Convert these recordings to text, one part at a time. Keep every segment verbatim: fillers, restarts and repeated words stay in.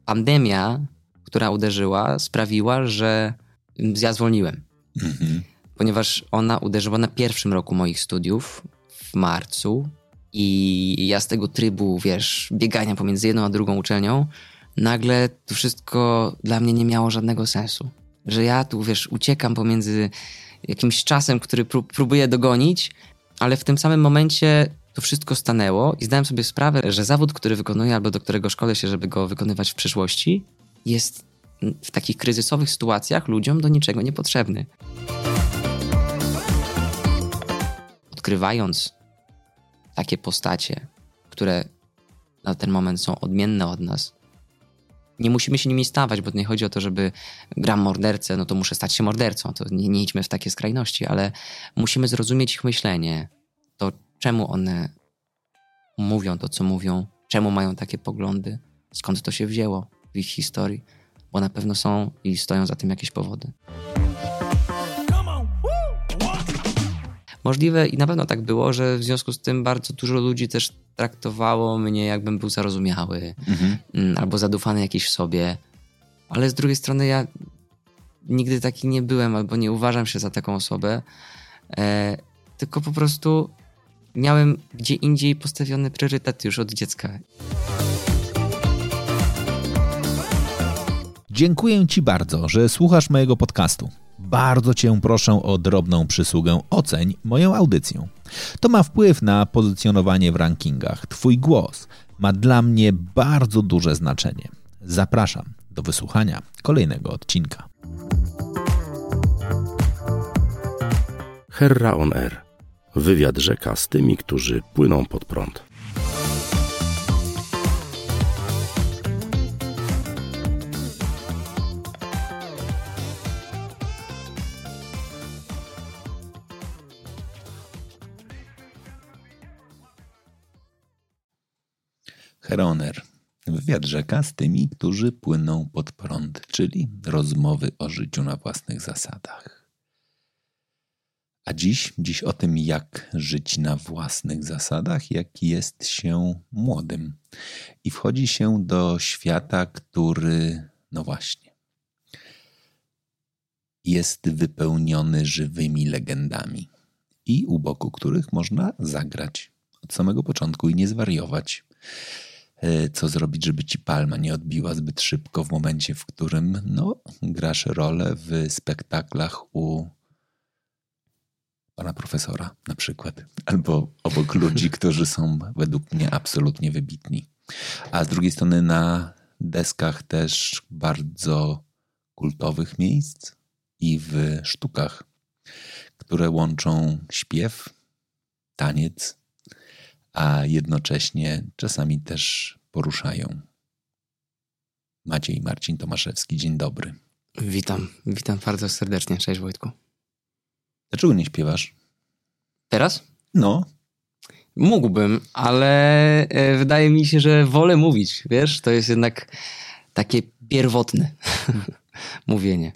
pandemia, która uderzyła, sprawiła, że ja zwolniłem. Mhm. Ponieważ ona uderzyła na pierwszym roku moich studiów w marcu i ja z tego trybu, wiesz, biegania pomiędzy jedną a drugą uczelnią, nagle to wszystko dla mnie nie miało żadnego sensu. Że ja tu, wiesz, uciekam pomiędzy jakimś czasem, który pró- próbuję dogonić, ale w tym samym momencie to wszystko stanęło i zdałem sobie sprawę, że zawód, który wykonuję albo do którego szkolę się, żeby go wykonywać w przyszłości, jest w takich kryzysowych sytuacjach ludziom do niczego niepotrzebny. Odkrywając takie postacie, które na ten moment są odmienne od nas, nie musimy się nimi stawać, bo nie chodzi o to, żeby gram mordercę, no to muszę stać się mordercą. To nie, nie idźmy w takie skrajności, ale musimy zrozumieć ich myślenie. To czemu one mówią to, co mówią, czemu mają takie poglądy, skąd to się wzięło w ich historii, bo na pewno są i stoją za tym jakieś powody. Możliwe i na pewno tak było, że w związku z tym bardzo dużo ludzi też traktowało mnie, jakbym był zarozumiały mhm. albo zadufany jakiś w sobie. Ale z drugiej strony ja nigdy taki nie byłem albo nie uważam się za taką osobę. E, tylko po prostu miałem gdzie indziej postawiony priorytet już od dziecka. Dziękuję Ci bardzo, że słuchasz mojego podcastu. Bardzo Cię proszę o drobną przysługę. Oceń moją audycję. To ma wpływ na pozycjonowanie w rankingach. Twój głos ma dla mnie bardzo duże znaczenie. Zapraszam do wysłuchania kolejnego odcinka. Herra on Air. Wywiad rzeka z tymi, którzy płyną pod prąd. Herra on Air. Wywiad rzeka z tymi, którzy płyną pod prąd, czyli rozmowy o życiu na własnych zasadach. A dziś, dziś o tym, jak żyć na własnych zasadach, jak jest się młodym. I wchodzi się do świata, który, no właśnie, jest wypełniony żywymi legendami i u boku których można zagrać od samego początku i nie zwariować. Co zrobić, żeby ci palma nie odbiła zbyt szybko w momencie, w którym no, grasz rolę w spektaklach u pana profesora na przykład. Albo obok ludzi, którzy są według mnie absolutnie wybitni. A z drugiej strony na deskach też bardzo kultowych miejsc i w sztukach, które łączą śpiew, taniec, a jednocześnie czasami też poruszają. Maciej Marcin Tomaszewski, dzień dobry. Witam, witam bardzo serdecznie. Cześć Wojtku. Dlaczego nie śpiewasz? Teraz? No. Mógłbym, ale wydaje mi się, że wolę mówić, wiesz? To jest jednak takie pierwotne mówienie.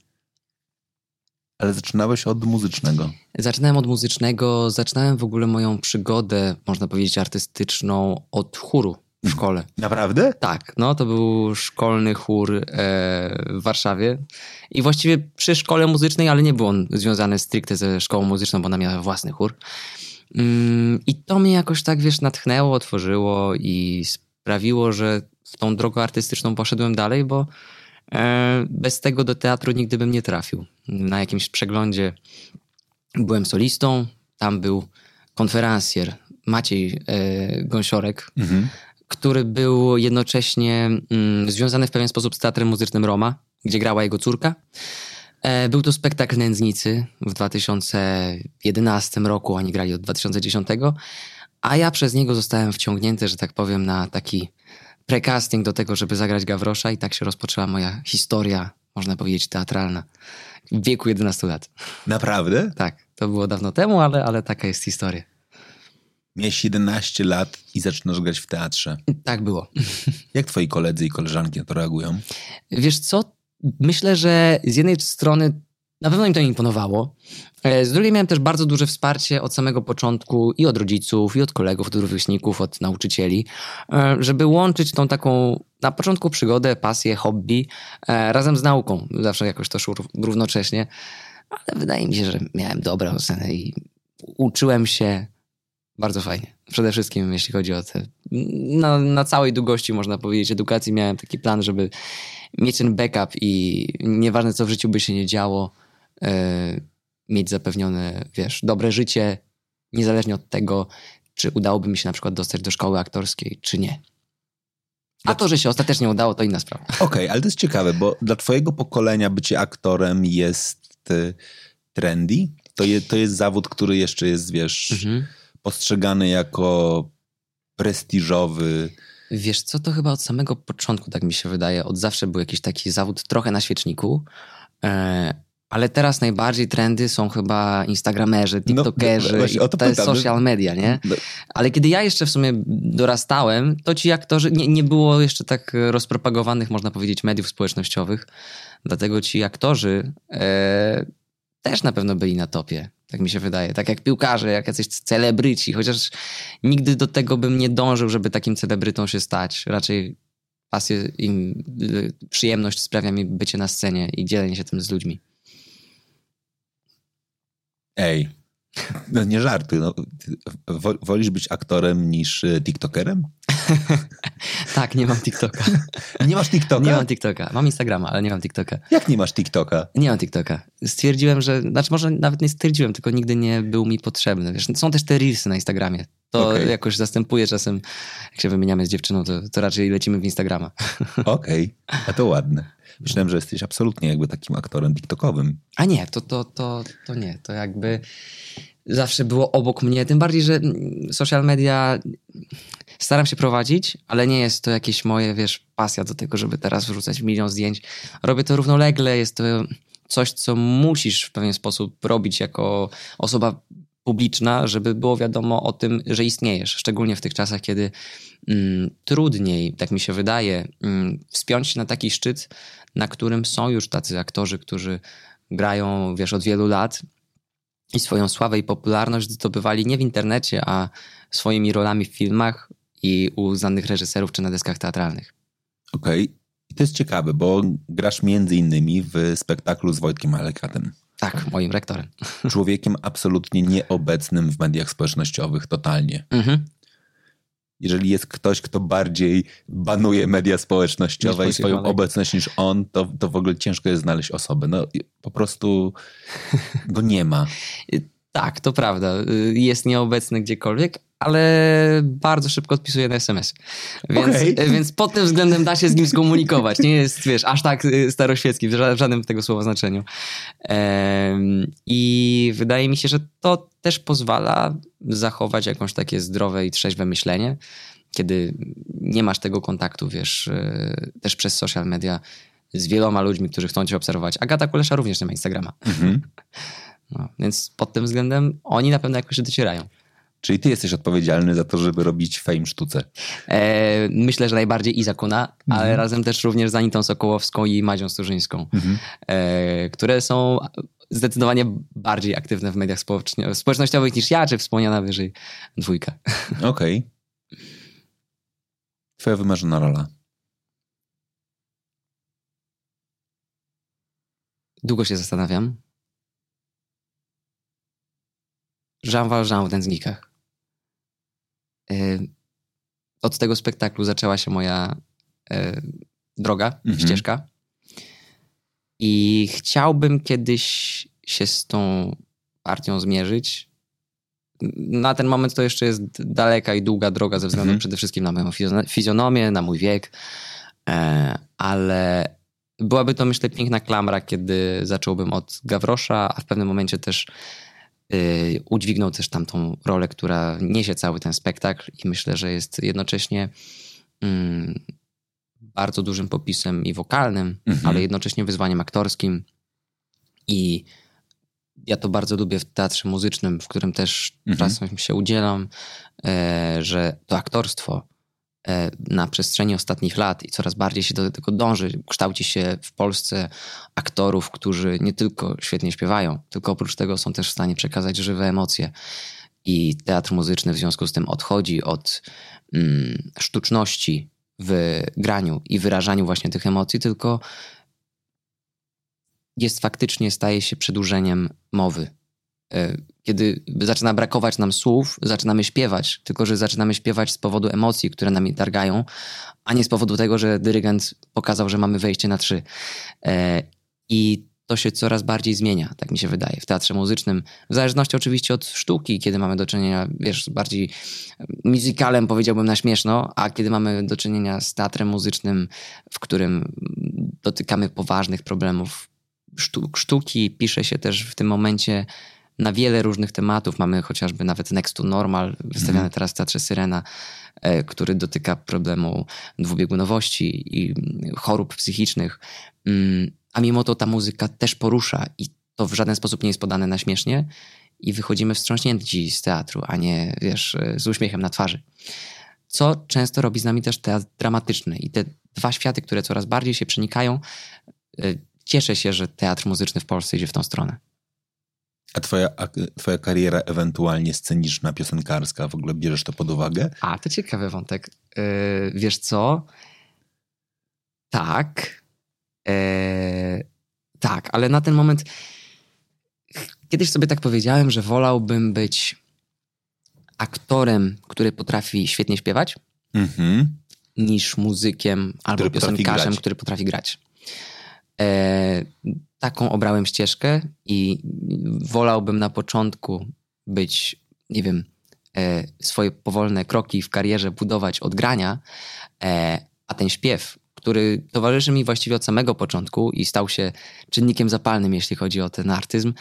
Ale zaczynałeś od muzycznego. Zaczynałem od muzycznego, zaczynałem w ogóle moją przygodę, można powiedzieć, artystyczną od chóru w szkole. Naprawdę? Tak, no to był szkolny chór e, w Warszawie i właściwie przy szkole muzycznej, ale nie był on związany stricte ze szkołą muzyczną, bo ona miała własny chór. Ym, I to mnie jakoś tak, wiesz, natchnęło, otworzyło i sprawiło, że w tą drogę artystyczną poszedłem dalej, bo e, bez tego do teatru nigdy bym nie trafił. Na jakimś przeglądzie byłem solistą, tam był konferencjer Maciej e, Gąsiorek, mhm. który był jednocześnie mm, związany w pewien sposób z Teatrem Muzycznym Roma, gdzie grała jego córka. E, był to spektakl Nędznicy w dwa tysiące jedenastym roku, oni grali od dwa tysiące dziesiątego, a ja przez niego zostałem wciągnięty, że tak powiem, na taki precasting do tego, żeby zagrać Gawrosza i tak się rozpoczęła moja historia, można powiedzieć, teatralna. W wieku jedenastu lat. Naprawdę? Tak, to było dawno temu, ale, ale taka jest historia. Miałeś jedenaście lat i zaczynasz grać w teatrze. Tak było. Jak twoi koledzy i koleżanki na to reagują? Wiesz co? Myślę, że z jednej strony Na pewno im to imponowało. Z drugiej miałem też bardzo duże wsparcie od samego początku i od rodziców, i od kolegów, od rówieśników, od nauczycieli, żeby łączyć tą taką na początku przygodę, pasję, hobby razem z nauką. Zawsze jakoś to szło równocześnie, ale wydaje mi się, że miałem dobrą ocenę i uczyłem się bardzo fajnie. Przede wszystkim jeśli chodzi o te... Na, na całej długości, można powiedzieć, edukacji miałem taki plan, żeby mieć ten backup i nieważne co w życiu by się nie działo, yy, mieć zapewnione, wiesz, dobre życie, niezależnie od tego, czy udałoby mi się na przykład dostać do szkoły aktorskiej, czy nie. A to, że się ostatecznie udało, to inna sprawa. Okej, okay, ale to jest ciekawe, bo dla twojego pokolenia bycie aktorem jest y, trendy. To, je, to jest zawód, który jeszcze jest, wiesz, mhm. postrzegany jako prestiżowy. Wiesz co, to chyba od samego początku, tak mi się wydaje, od zawsze był jakiś taki zawód trochę na świeczniku, e, ale teraz najbardziej trendy są chyba instagramerzy, tiktokerzy, no, i to, to jest social media, nie? No. Ale kiedy ja jeszcze w sumie dorastałem, to ci aktorzy, nie, nie było jeszcze tak rozpropagowanych, można powiedzieć, mediów społecznościowych, dlatego ci aktorzy e, też na pewno byli na topie. Tak mi się wydaje. Tak jak piłkarze, jak jacyś celebryci. Chociaż nigdy do tego bym nie dążył, żeby takim celebrytą się stać. Raczej pasję i przyjemność sprawia mi bycie na scenie i dzielenie się tym z ludźmi. Ej, no nie żartuj. No. Wolisz być aktorem niż tiktokerem? Tak, nie mam TikToka. Nie masz TikToka? Nie mam TikToka. Mam Instagrama, ale nie mam TikToka. Jak nie masz TikToka? Nie mam TikToka. Stwierdziłem, że... Znaczy może nawet nie stwierdziłem, tylko nigdy nie był mi potrzebny. Wiesz, są też te reelsy na Instagramie. To okay. jakoś zastępuje czasem, jak się wymieniamy z dziewczyną, to, to raczej lecimy w Instagrama. Okej, okay. A to ładne. Myślałem, że jesteś absolutnie jakby takim aktorem tiktokowym. A nie, to, to, to, to nie. To jakby zawsze było obok mnie. Tym bardziej, że social media staram się prowadzić, ale nie jest to jakieś moje, wiesz, pasja do tego, żeby teraz wrzucać milion zdjęć. Robię to równolegle, jest to coś, co musisz w pewien sposób robić jako osoba publiczna, żeby było wiadomo o tym, że istniejesz. Szczególnie w tych czasach, kiedy mm, trudniej, tak mi się wydaje, mm, wspiąć się na taki szczyt, na którym są już tacy aktorzy, którzy grają, wiesz, od wielu lat i swoją sławę i popularność zdobywali nie w internecie, a swoimi rolami w filmach i u znanych reżyserów czy na deskach teatralnych. Okej. Okay. I to jest ciekawe, bo grasz między innymi w spektaklu z Wojtkiem Alekatem. Tak, moim rektorem. Człowiekiem absolutnie nieobecnym w mediach społecznościowych totalnie. Mhm. Jeżeli jest ktoś, kto bardziej banuje media społecznościowe i swoją obecność niż on, to, to w ogóle ciężko jest znaleźć osobę. No po prostu go nie ma. Tak, to prawda. Jest nieobecny gdziekolwiek, ale bardzo szybko odpisuje na es em esy. Więc, okay. więc pod tym względem da się z nim skomunikować. Nie jest, wiesz, aż tak staroświecki w żadnym tego słowa znaczeniu. I wydaje mi się, że to też pozwala zachować jakąś takie zdrowe i trzeźwe myślenie, kiedy nie masz tego kontaktu, wiesz, też przez social media z wieloma ludźmi, którzy chcą cię obserwować. Agata Kulesza również nie ma Instagrama. Mm-hmm. No, więc pod tym względem oni na pewno jakoś docierają. Czyli ty jesteś odpowiedzialny za to, żeby robić fame sztuce. E, myślę, że najbardziej Iza Kuna, mhm. ale razem też również z Anitą Sokołowską i Madzią Sturzyńską, mhm. e, które są zdecydowanie bardziej aktywne w mediach społecznościowych niż ja, czy wspomniana wyżej dwójka. Okej. Okay. Twoja wymarzona rola? Długo się zastanawiam. Jean Valjean w Nędznikach. Od tego spektaklu zaczęła się moja e, droga, mhm. ścieżka. I chciałbym kiedyś się z tą partią zmierzyć. Na ten moment to jeszcze jest daleka i długa droga ze względu mhm. przede wszystkim na moją fizjonomię, na mój wiek. E, ale byłaby to, myślę, piękna klamra, kiedy zacząłbym od Gawrosza, a w pewnym momencie też Yy, udźwignął też tamtą rolę, która niesie cały ten spektakl i myślę, że jest jednocześnie yy, bardzo dużym popisem i wokalnym, mhm. ale jednocześnie wyzwaniem aktorskim. I ja to bardzo lubię w teatrze muzycznym, w którym też mhm. czasem się udzielam, yy, że to aktorstwo na przestrzeni ostatnich lat i coraz bardziej się do tego dąży. Kształci się w Polsce aktorów, którzy nie tylko świetnie śpiewają, tylko oprócz tego są też w stanie przekazać żywe emocje. I teatr muzyczny w związku z tym odchodzi od mm, sztuczności w graniu i wyrażaniu właśnie tych emocji, tylko jest faktycznie, staje się przedłużeniem mowy. Kiedy zaczyna brakować nam słów, zaczynamy śpiewać, tylko że zaczynamy śpiewać z powodu emocji, które nami targają, a nie z powodu tego, że dyrygent pokazał, że mamy wejście na trzy. I to się coraz bardziej zmienia, tak mi się wydaje, w teatrze muzycznym. W zależności oczywiście od sztuki, kiedy mamy do czynienia, wiesz, bardziej musicalem, powiedziałbym na śmieszno, a kiedy mamy do czynienia z teatrem muzycznym, w którym dotykamy poważnych problemów sztuk, sztuki, pisze się też w tym momencie na wiele różnych tematów. Mamy chociażby nawet Next to Normal, wystawiany mm. teraz w Teatrze Syrena, e, który dotyka problemu dwubiegunowości i chorób psychicznych. Mm, a mimo to ta muzyka też porusza i to w żaden sposób nie jest podane na śmiesznie i wychodzimy wstrząśnięci z teatru, a nie, wiesz, z uśmiechem na twarzy. Co często robi z nami też teatr dramatyczny. I te dwa światy, które coraz bardziej się przenikają, e, cieszę się, że teatr muzyczny w Polsce idzie w tą stronę. A twoja, a twoja kariera ewentualnie sceniczna, piosenkarska, w ogóle bierzesz to pod uwagę? A, to ciekawy wątek. Yy, wiesz co? Tak. Yy, tak, ale na ten moment kiedyś sobie tak powiedziałem, że wolałbym być aktorem, który potrafi świetnie śpiewać, mm-hmm. niż muzykiem albo który piosenkarzem, potrafi który potrafi grać. E, taką obrałem ścieżkę i wolałbym na początku być, nie wiem, e, swoje powolne kroki w karierze budować od grania, e, a ten śpiew, który towarzyszy mi właściwie od samego początku i stał się czynnikiem zapalnym, jeśli chodzi o ten artyzm,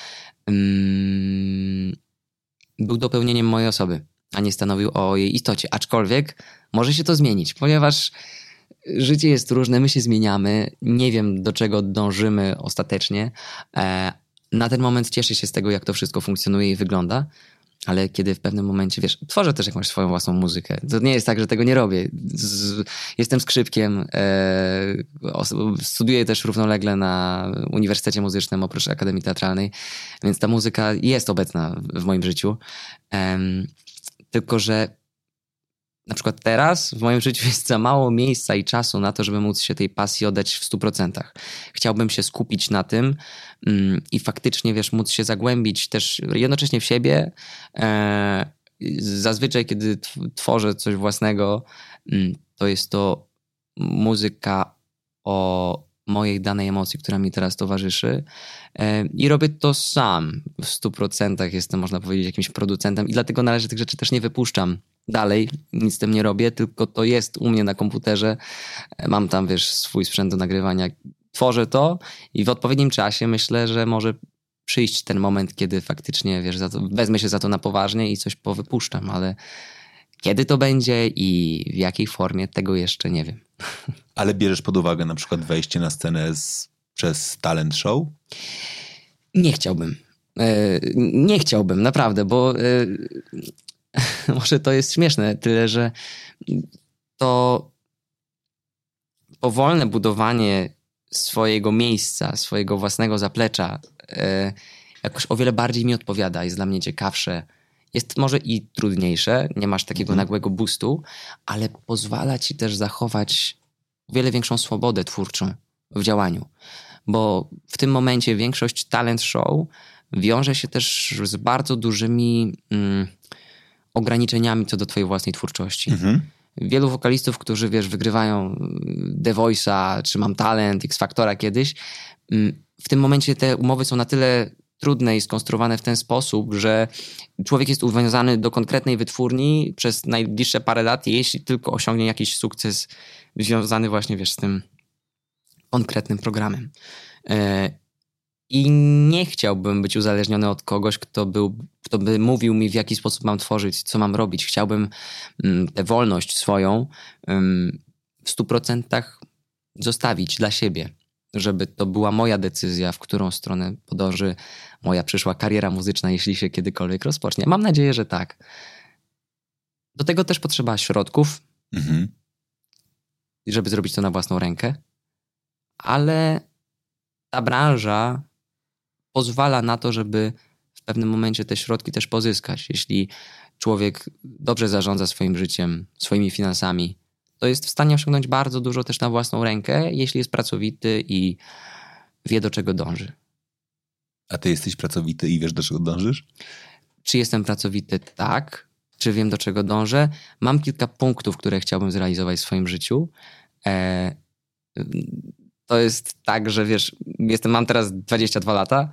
mm, był dopełnieniem mojej osoby, a nie stanowił o jej istocie. Aczkolwiek może się to zmienić, ponieważ życie jest różne, my się zmieniamy, nie wiem do czego dążymy ostatecznie. Na ten moment cieszę się z tego, jak to wszystko funkcjonuje i wygląda, ale kiedy w pewnym momencie, wiesz, tworzę też jakąś swoją własną muzykę. To nie jest tak, że tego nie robię. Z, jestem skrzypkiem, e, studiuję też równolegle na Uniwersytecie Muzycznym oprócz Akademii Teatralnej, więc ta muzyka jest obecna w moim życiu. E, tylko, że na przykład teraz w moim życiu jest za mało miejsca i czasu na to, żeby móc się tej pasji oddać w stu procentach. Chciałbym się skupić na tym mm, i faktycznie, wiesz, móc się zagłębić też jednocześnie w siebie. E, zazwyczaj, kiedy tworzę coś własnego, mm, to jest to muzyka o mojej danej emocji, która mi teraz towarzyszy. E, I robię to sam. W stu procentach jestem, można powiedzieć, jakimś producentem i dlatego na razie tych rzeczy też nie wypuszczam dalej, nic z tym nie robię, tylko to jest u mnie na komputerze. Mam tam, wiesz, swój sprzęt do nagrywania. Tworzę to i w odpowiednim czasie myślę, że może przyjść ten moment, kiedy faktycznie, wiesz, za to, wezmę się za to na poważnie i coś powypuszczam, ale kiedy to będzie i w jakiej formie, tego jeszcze nie wiem. Ale bierzesz pod uwagę na przykład wejście na scenę z, przez talent show? Nie chciałbym. Nie chciałbym, naprawdę, bo może to jest śmieszne, tyle że to powolne budowanie swojego miejsca, swojego własnego zaplecza e, jakoś o wiele bardziej mi odpowiada, jest dla mnie ciekawsze. Jest może i trudniejsze, nie masz takiego mhm. nagłego boostu, ale pozwala ci też zachować o wiele większą swobodę twórczą w działaniu. Bo w tym momencie większość talent show wiąże się też z bardzo dużymi mm, ograniczeniami co do twojej własnej twórczości. Mhm. Wielu wokalistów, którzy, wiesz, wygrywają The Voice'a, czy Mam Talent, X Factora kiedyś, w tym momencie te umowy są na tyle trudne i skonstruowane w ten sposób, że człowiek jest uwiązany do konkretnej wytwórni przez najbliższe parę lat, jeśli tylko osiągnie jakiś sukces związany właśnie, wiesz, z tym konkretnym programem. I nie chciałbym być uzależniony od kogoś, kto, był, kto by mówił mi, w jaki sposób mam tworzyć, co mam robić. Chciałbym tę wolność swoją w stu procentach zostawić dla siebie, żeby to była moja decyzja, w którą stronę podąży moja przyszła kariera muzyczna, jeśli się kiedykolwiek rozpocznie. Mam nadzieję, że tak. Do tego też potrzeba środków. Mhm. żeby zrobić to na własną rękę, ale ta branża pozwala na to, żeby w pewnym momencie te środki też pozyskać. Jeśli człowiek dobrze zarządza swoim życiem, swoimi finansami, to jest w stanie osiągnąć bardzo dużo też na własną rękę, jeśli jest pracowity i wie, do czego dąży. A ty jesteś pracowity i wiesz, do czego dążysz? Czy jestem pracowity? Tak. Czy wiem, do czego dążę? Mam kilka punktów, które chciałbym zrealizować w swoim życiu. E, to jest tak, że wiesz, jestem, mam teraz dwadzieścia dwa lata,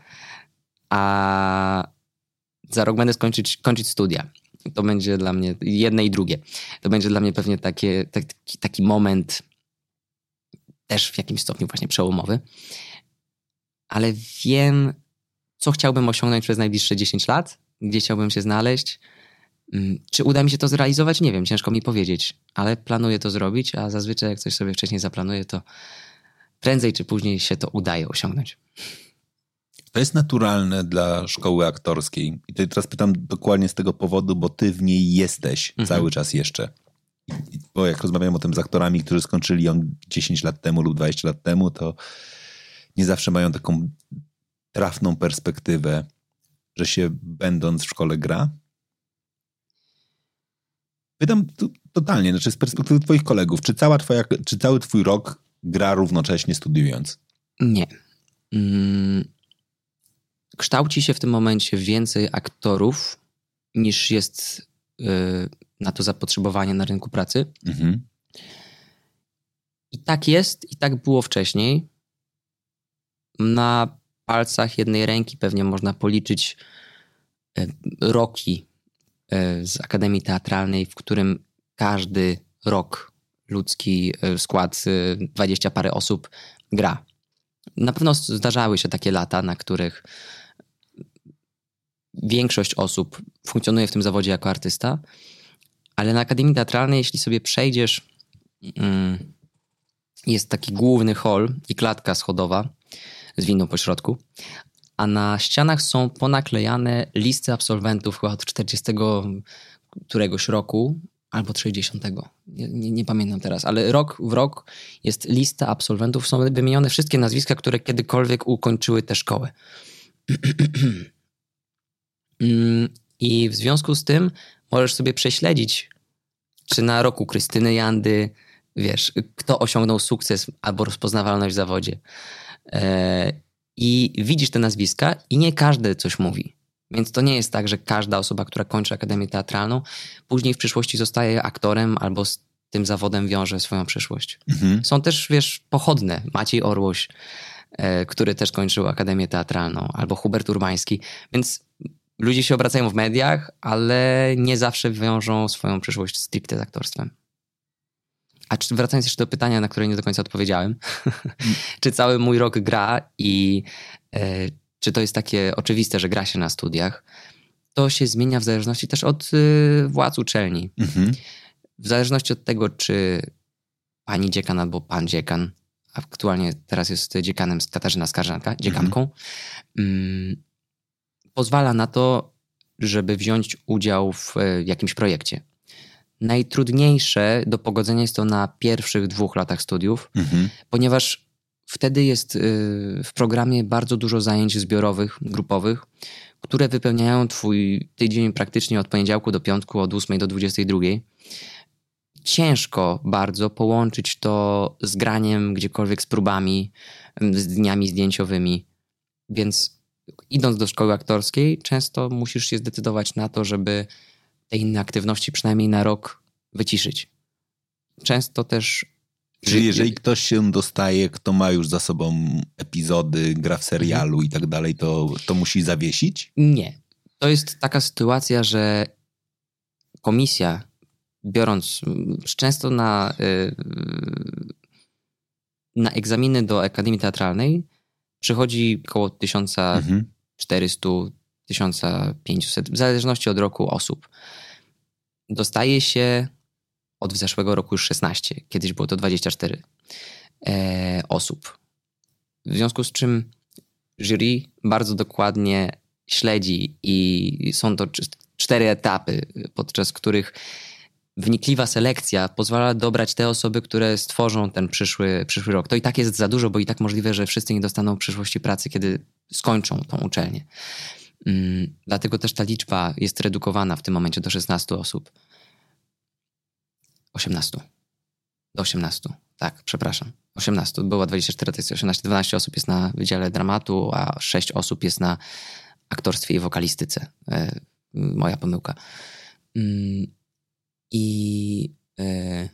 a za rok będę skończyć, kończyć studia. To będzie dla mnie jedne i drugie. To będzie dla mnie pewnie takie, taki, taki moment też w jakimś stopniu właśnie przełomowy. Ale wiem, co chciałbym osiągnąć przez najbliższe dziesięć lat, gdzie chciałbym się znaleźć. Czy uda mi się to zrealizować? Nie wiem, ciężko mi powiedzieć, ale planuję to zrobić, a zazwyczaj jak coś sobie wcześniej zaplanuję, to prędzej czy później się to udaje osiągnąć. To jest naturalne dla szkoły aktorskiej. I teraz pytam dokładnie z tego powodu, bo ty w niej jesteś mhm. cały czas jeszcze. I, bo jak rozmawiam o tym z aktorami, którzy skończyli ją dziesięć lat temu lub dwadzieścia lat temu, to nie zawsze mają taką trafną perspektywę, że się będąc w szkole gra. Pytam tu, totalnie, znaczy z perspektywy twoich kolegów, czy, cała twoja, czy cały twój rok gra równocześnie studiując? Nie. Hmm. Kształci się w tym momencie więcej aktorów niż jest y, na to zapotrzebowanie na rynku pracy. Mhm. I tak jest, i tak było wcześniej. Na palcach jednej ręki pewnie można policzyć y, roki y, z Akademii Teatralnej, w którym każdy rok ludzki y, skład y, dwadzieścia parę osób gra. Na pewno zdarzały się takie lata, na których większość osób funkcjonuje w tym zawodzie jako artysta, ale na Akademii Teatralnej, jeśli sobie przejdziesz, jest taki główny hol i klatka schodowa z windą po środku, a na ścianach są ponaklejane listy absolwentów chyba od czterdziestego któregoś roku albo sześćdziesiątego. Nie, nie, nie pamiętam teraz, ale rok w rok jest lista absolwentów, są wymienione wszystkie nazwiska, które kiedykolwiek ukończyły tę szkołę. I w związku z tym możesz sobie prześledzić, czy na roku Krystyny Jandy, wiesz, kto osiągnął sukces albo rozpoznawalność w zawodzie. I widzisz te nazwiska i nie każdy coś mówi. Więc to nie jest tak, że każda osoba, która kończy Akademię Teatralną, później w przyszłości zostaje aktorem albo z tym zawodem wiąże swoją przyszłość. Mhm. Są też, wiesz, pochodne. Maciej Orłoś, e, który też kończył Akademię Teatralną, albo Hubert Urbański. Więc ludzie się obracają w mediach, ale nie zawsze wiążą swoją przyszłość stricte z aktorstwem. A czy, wracając jeszcze do pytania, na które nie do końca odpowiedziałem. Czy cały mój rok gra i e, czy to jest takie oczywiste, że gra się na studiach? To się zmienia w zależności też od y, władz uczelni. Mhm. W zależności od tego, czy pani dziekan albo pan dziekan, aktualnie teraz jest dziekanem Katarzyna Skarżanka, dziekanką, mhm. y, pozwala na to, żeby wziąć udział w y, jakimś projekcie. Najtrudniejsze do pogodzenia jest to na pierwszych dwóch latach studiów, mhm. ponieważ wtedy jest y, w programie bardzo dużo zajęć zbiorowych, grupowych, które wypełniają twój tydzień praktycznie od poniedziałku do piątku, od ósmej do dwudziestej drugiej. Ciężko bardzo połączyć to z graniem gdziekolwiek, z próbami, z dniami zdjęciowymi. Więc idąc do szkoły aktorskiej, często musisz się zdecydować na to, żeby te inne aktywności przynajmniej na rok wyciszyć. Często też... Czyli jeżeli ktoś się dostaje, kto ma już za sobą epizody, gra w serialu i tak dalej, to, to musi zawiesić? Nie. To jest taka sytuacja, że komisja, biorąc często na, na egzaminy do Akademii Teatralnej, przychodzi około tysiąc czterysta do tysiąc pięćset, w zależności od roku, osób. Dostaje się od zeszłego roku już szesnaście, kiedyś było to dwadzieścia cztery e, osób. W związku z czym jury bardzo dokładnie śledzi i są to cztery etapy, podczas których wnikliwa selekcja pozwala dobrać te osoby, które stworzą ten przyszły, przyszły rok. To i tak jest za dużo, bo i tak możliwe, że wszyscy nie dostaną w przyszłości pracy, kiedy skończą tą uczelnię. Mm, dlatego też ta liczba jest redukowana w tym momencie do szesnastu osób. osiemnastu. Do osiemnastu. Tak, przepraszam. osiemnastu. Było dwadzieścia cztery, to jest osiemnaście. dwanaście osób jest na Wydziale Dramatu, a sześć osób jest na aktorstwie i wokalistyce. E, moja pomyłka. Mm, I, e,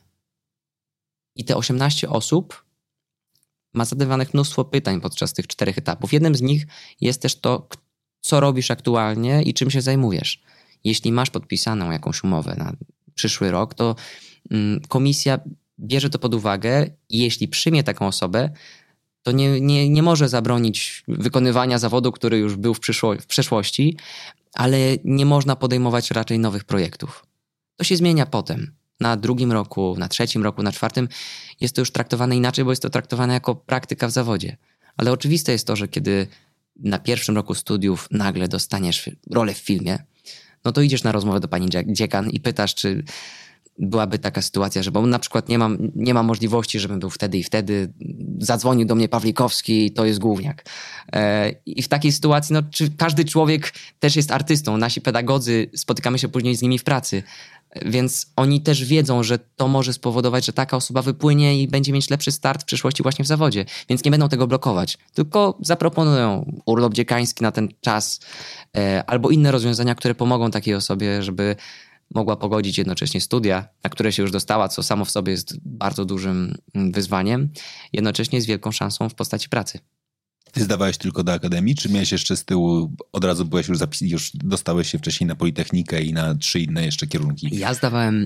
I te osiemnaście osób ma zadawanych mnóstwo pytań podczas tych czterech etapów. Jednym z nich jest też to, co robisz aktualnie i czym się zajmujesz. Jeśli masz podpisaną jakąś umowę na przyszły rok, to mm, komisja bierze to pod uwagę i jeśli przyjmie taką osobę, to nie, nie, nie może zabronić wykonywania zawodu, który już był w, przyszło, w przeszłości, ale nie można podejmować raczej nowych projektów. To się zmienia potem. Na drugim roku, na trzecim roku, na czwartym jest to już traktowane inaczej, bo jest to traktowane jako praktyka w zawodzie. Ale oczywiste jest to, że kiedy na pierwszym roku studiów nagle dostaniesz rolę w filmie, no to idziesz na rozmowę do pani dziekan i pytasz, czy byłaby taka sytuacja, że bo na przykład nie mam, nie mam możliwości, żebym był wtedy i wtedy, zadzwonił do mnie Pawlikowski i to jest główniak. E, I w takiej sytuacji, no, czy każdy człowiek też jest artystą. Nasi pedagodzy, spotykamy się później z nimi w pracy, więc oni też wiedzą, że to może spowodować, że taka osoba wypłynie i będzie mieć lepszy start w przyszłości właśnie w zawodzie, więc nie będą tego blokować, tylko zaproponują urlop dziekański na ten czas e, albo inne rozwiązania, które pomogą takiej osobie, żeby mogła pogodzić jednocześnie studia, na które się już dostała, co samo w sobie jest bardzo dużym wyzwaniem, jednocześnie z wielką szansą w postaci pracy. Ty zdawałeś tylko do akademii, czy miałeś jeszcze z tyłu, od razu byłeś już, zapis- już dostałeś się wcześniej na Politechnikę i na trzy inne jeszcze kierunki? Ja zdawałem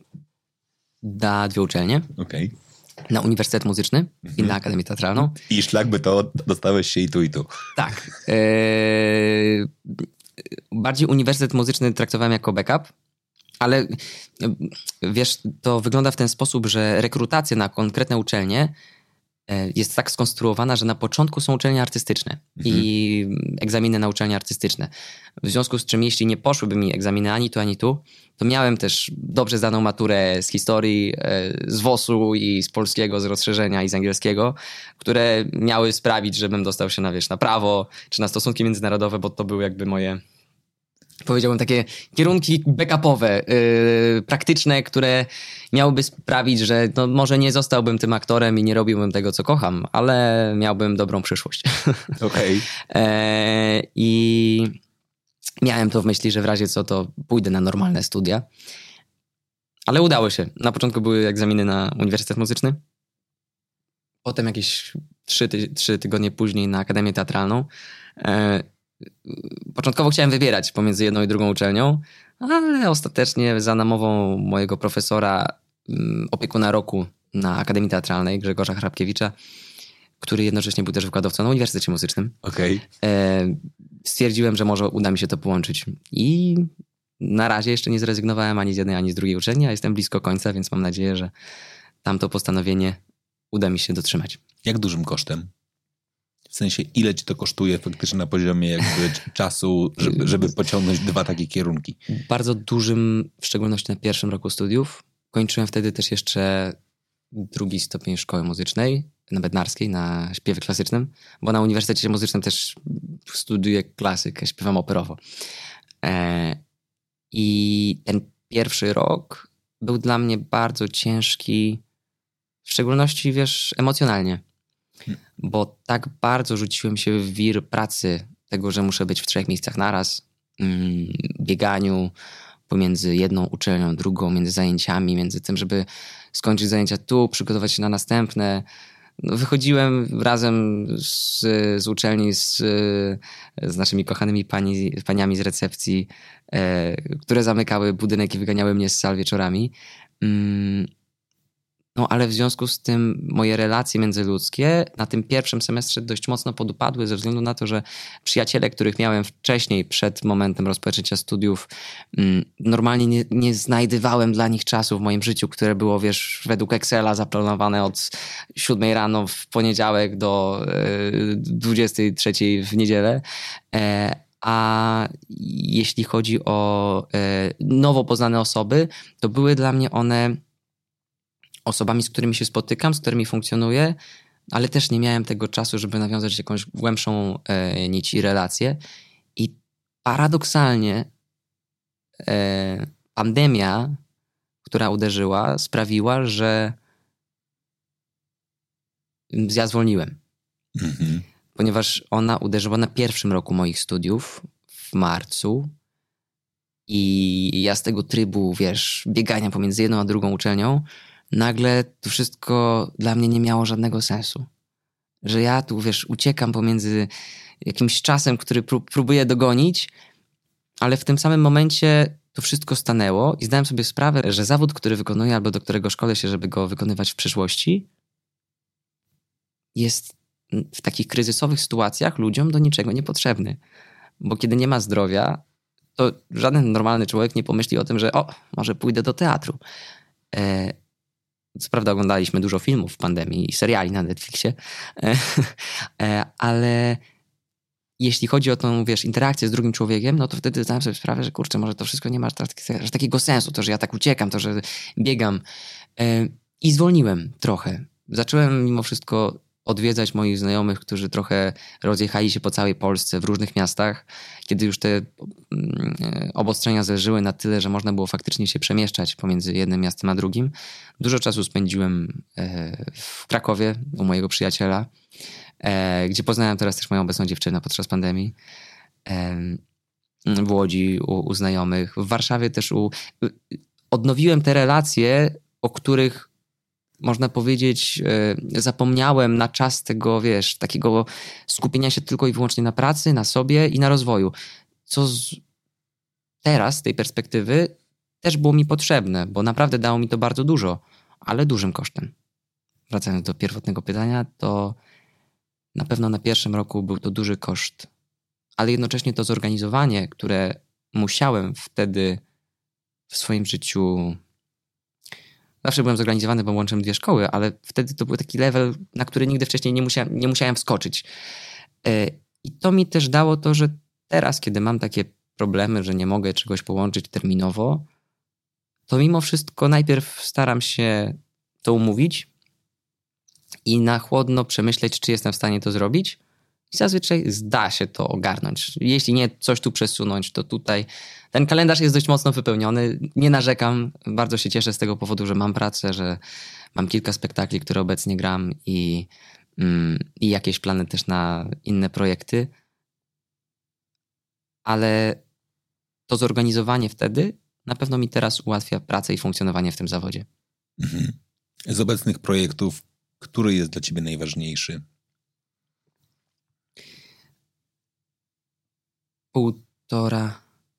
na dwie uczelnie. Okej. Na Uniwersytet Muzyczny mhm. i na Akademię Teatralną. I szlak by to, dostałeś się i tu, i tu. Tak. Eee, bardziej Uniwersytet Muzyczny traktowałem jako backup, ale wiesz, to wygląda w ten sposób, że rekrutacja na konkretne uczelnie jest tak skonstruowana, że na początku są uczelnie artystyczne mhm. i egzaminy na uczelnie artystyczne. W związku z czym, jeśli nie poszłyby mi egzaminy ani tu, ani tu, to miałem też dobrze zdaną maturę z historii, z wosu i z polskiego, z rozszerzenia i z angielskiego, które miały sprawić, żebym dostał się na, wiesz, na prawo czy na stosunki międzynarodowe, bo to były jakby moje, powiedziałbym, takie kierunki backupowe, yy, praktyczne, które miałyby sprawić, że no, może nie zostałbym tym aktorem i nie robiłbym tego, co kocham, ale miałbym dobrą przyszłość. Okej. Okay. I miałem to w myśli, że w razie co, to pójdę na normalne studia. Ale udało się. Na początku były egzaminy na Uniwersytet Muzyczny. Potem jakieś trzy, ty- trzy tygodnie później na Akademię Teatralną. Yy, Początkowo chciałem wybierać pomiędzy jedną i drugą uczelnią, ale ostatecznie za namową mojego profesora, opiekuna roku na Akademii Teatralnej, Grzegorza Hrabkiewicza, który jednocześnie był też wykładowcą na Uniwersytecie Muzycznym, okay. stwierdziłem, że może uda mi się to połączyć. I na razie jeszcze nie zrezygnowałem ani z jednej, ani z drugiej uczelni, a jestem blisko końca, więc mam nadzieję, że tamto postanowienie uda mi się dotrzymać. Jak dużym kosztem? W sensie, ile ci to kosztuje faktycznie na poziomie jakby czasu, żeby, żeby pociągnąć dwa takie kierunki? Bardzo dużym, w szczególności na pierwszym roku studiów. Kończyłem wtedy też jeszcze drugi stopień szkoły muzycznej, na Bednarskiej, na śpiewie klasycznym, bo na Uniwersytecie Muzycznym też studiuję klasykę, śpiewam operowo. E, I ten pierwszy rok był dla mnie bardzo ciężki, w szczególności, wiesz, emocjonalnie. Bo tak bardzo rzuciłem się w wir pracy, tego, że muszę być w trzech miejscach naraz, bieganiu pomiędzy jedną uczelnią, drugą, między zajęciami, między tym, żeby skończyć zajęcia tu, przygotować się na następne. No, wychodziłem razem z, z uczelni z, z naszymi kochanymi pani, paniami z recepcji, e, które zamykały budynek i wyganiały mnie z sal wieczorami. Mm. No ale w związku z tym moje relacje międzyludzkie na tym pierwszym semestrze dość mocno podupadły ze względu na to, że przyjaciele, których miałem wcześniej, przed momentem rozpoczęcia studiów, normalnie nie, nie znajdywałem dla nich czasu w moim życiu, które było, wiesz, według Excela zaplanowane od siódmej rano w poniedziałek do dwudziestej trzeciej w niedzielę. A jeśli chodzi o e, nowo poznane osoby, to były dla mnie one osobami, z którymi się spotykam, z którymi funkcjonuję, ale też nie miałem tego czasu, żeby nawiązać jakąś głębszą e, nić i relację. I paradoksalnie e, pandemia, która uderzyła, sprawiła, że ja zwolniłem. Mhm. Ponieważ ona uderzyła na pierwszym roku moich studiów w marcu i ja z tego trybu, wiesz, biegania pomiędzy jedną a drugą uczelnią, nagle to wszystko dla mnie nie miało żadnego sensu. Że ja tu, wiesz, uciekam pomiędzy jakimś czasem, który prób- próbuję dogonić, ale w tym samym momencie to wszystko stanęło i zdałem sobie sprawę, że zawód, który wykonuję albo do którego szkolę się, żeby go wykonywać w przyszłości, jest w takich kryzysowych sytuacjach ludziom do niczego niepotrzebny. Bo kiedy nie ma zdrowia, to żaden normalny człowiek nie pomyśli o tym, że o, może pójdę do teatru. E, co prawda oglądaliśmy dużo filmów w pandemii i seriali na Netflixie, e, e, ale jeśli chodzi o tą, wiesz, interakcję z drugim człowiekiem, no to wtedy zdałem sobie sprawę, że kurczę, może to wszystko nie ma tak, takiego sensu, to, że ja tak uciekam, to, że biegam. E, I zwolniłem trochę. Zacząłem mimo wszystko odwiedzać moich znajomych, którzy trochę rozjechali się po całej Polsce w różnych miastach, kiedy już te obostrzenia zleżyły na tyle, że można było faktycznie się przemieszczać pomiędzy jednym miastem a drugim. Dużo czasu spędziłem w Krakowie u mojego przyjaciela, gdzie poznałem teraz też moją obecną dziewczynę podczas pandemii. W Łodzi u, u znajomych. W Warszawie też u... odnowiłem te relacje, o których można powiedzieć, zapomniałem na czas tego, wiesz, takiego skupienia się tylko i wyłącznie na pracy, na sobie i na rozwoju. Co z... teraz, z tej perspektywy, też było mi potrzebne, bo naprawdę dało mi to bardzo dużo, ale dużym kosztem. Wracając do pierwotnego pytania, to na pewno na pierwszym roku był to duży koszt, ale jednocześnie to zorganizowanie, które musiałem wtedy w swoim życiu... Zawsze byłem zorganizowany, bo łączyłem dwie szkoły, ale wtedy to był taki level, na który nigdy wcześniej nie musiałem, nie musiałem wskoczyć. I to mi też dało to, że teraz, kiedy mam takie problemy, że nie mogę czegoś połączyć terminowo, to mimo wszystko najpierw staram się to umówić i na chłodno przemyśleć, czy jestem w stanie to zrobić. I zazwyczaj zda się to ogarnąć. Jeśli nie, coś tu przesunąć, to tutaj. Ten kalendarz jest dość mocno wypełniony. Nie narzekam. Bardzo się cieszę z tego powodu, że mam pracę, że mam kilka spektakli, które obecnie gram i, mm, i jakieś plany też na inne projekty. Ale to zorganizowanie wtedy na pewno mi teraz ułatwia pracę i funkcjonowanie w tym zawodzie. Mhm. Z obecnych projektów, który jest dla ciebie najważniejszy? Półtora,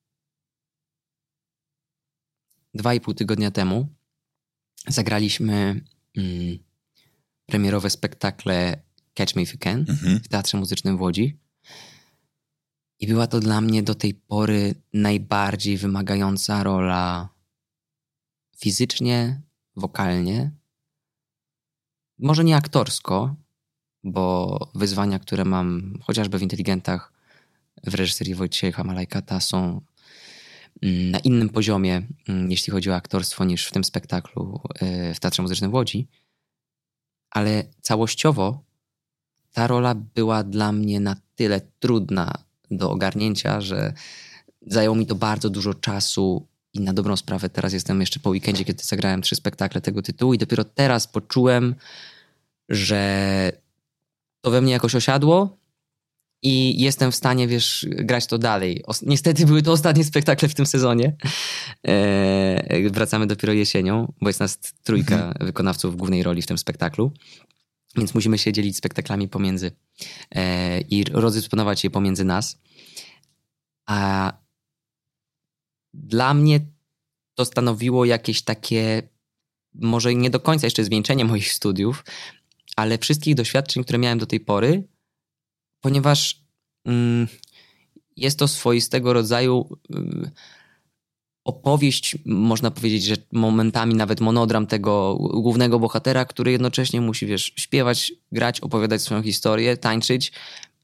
dwa i pół tygodnia temu zagraliśmy mm, premierowe spektakle Catch Me If You Can mhm. w Teatrze Muzycznym w Łodzi. I była to dla mnie do tej pory najbardziej wymagająca rola fizycznie, wokalnie. Może nie aktorsko, bo wyzwania, które mam chociażby w Inteligentach, w reżyserii Wojciecha Malajkata są na innym poziomie, jeśli chodzi o aktorstwo, niż w tym spektaklu w Teatrze Muzycznym w Łodzi. Ale całościowo ta rola była dla mnie na tyle trudna do ogarnięcia, że zajęło mi to bardzo dużo czasu i na dobrą sprawę teraz jestem jeszcze po weekendzie, kiedy zagrałem trzy spektakle tego tytułu i dopiero teraz poczułem, że to we mnie jakoś osiadło i jestem w stanie, wiesz, grać to dalej. O, niestety były to ostatnie spektakle w tym sezonie. E, wracamy dopiero jesienią, bo jest nas trójka mhm. wykonawców w głównej roli w tym spektaklu. Więc musimy się dzielić spektaklami pomiędzy e, i rozdysponować je pomiędzy nas. A dla mnie to stanowiło jakieś takie, może nie do końca jeszcze zwieńczenie moich studiów, ale wszystkich doświadczeń, które miałem do tej pory, ponieważ mm, jest to swoistego rodzaju y, opowieść, można powiedzieć, że momentami nawet monodram tego głównego bohatera, który jednocześnie musi, wiesz, śpiewać, grać, opowiadać swoją historię, tańczyć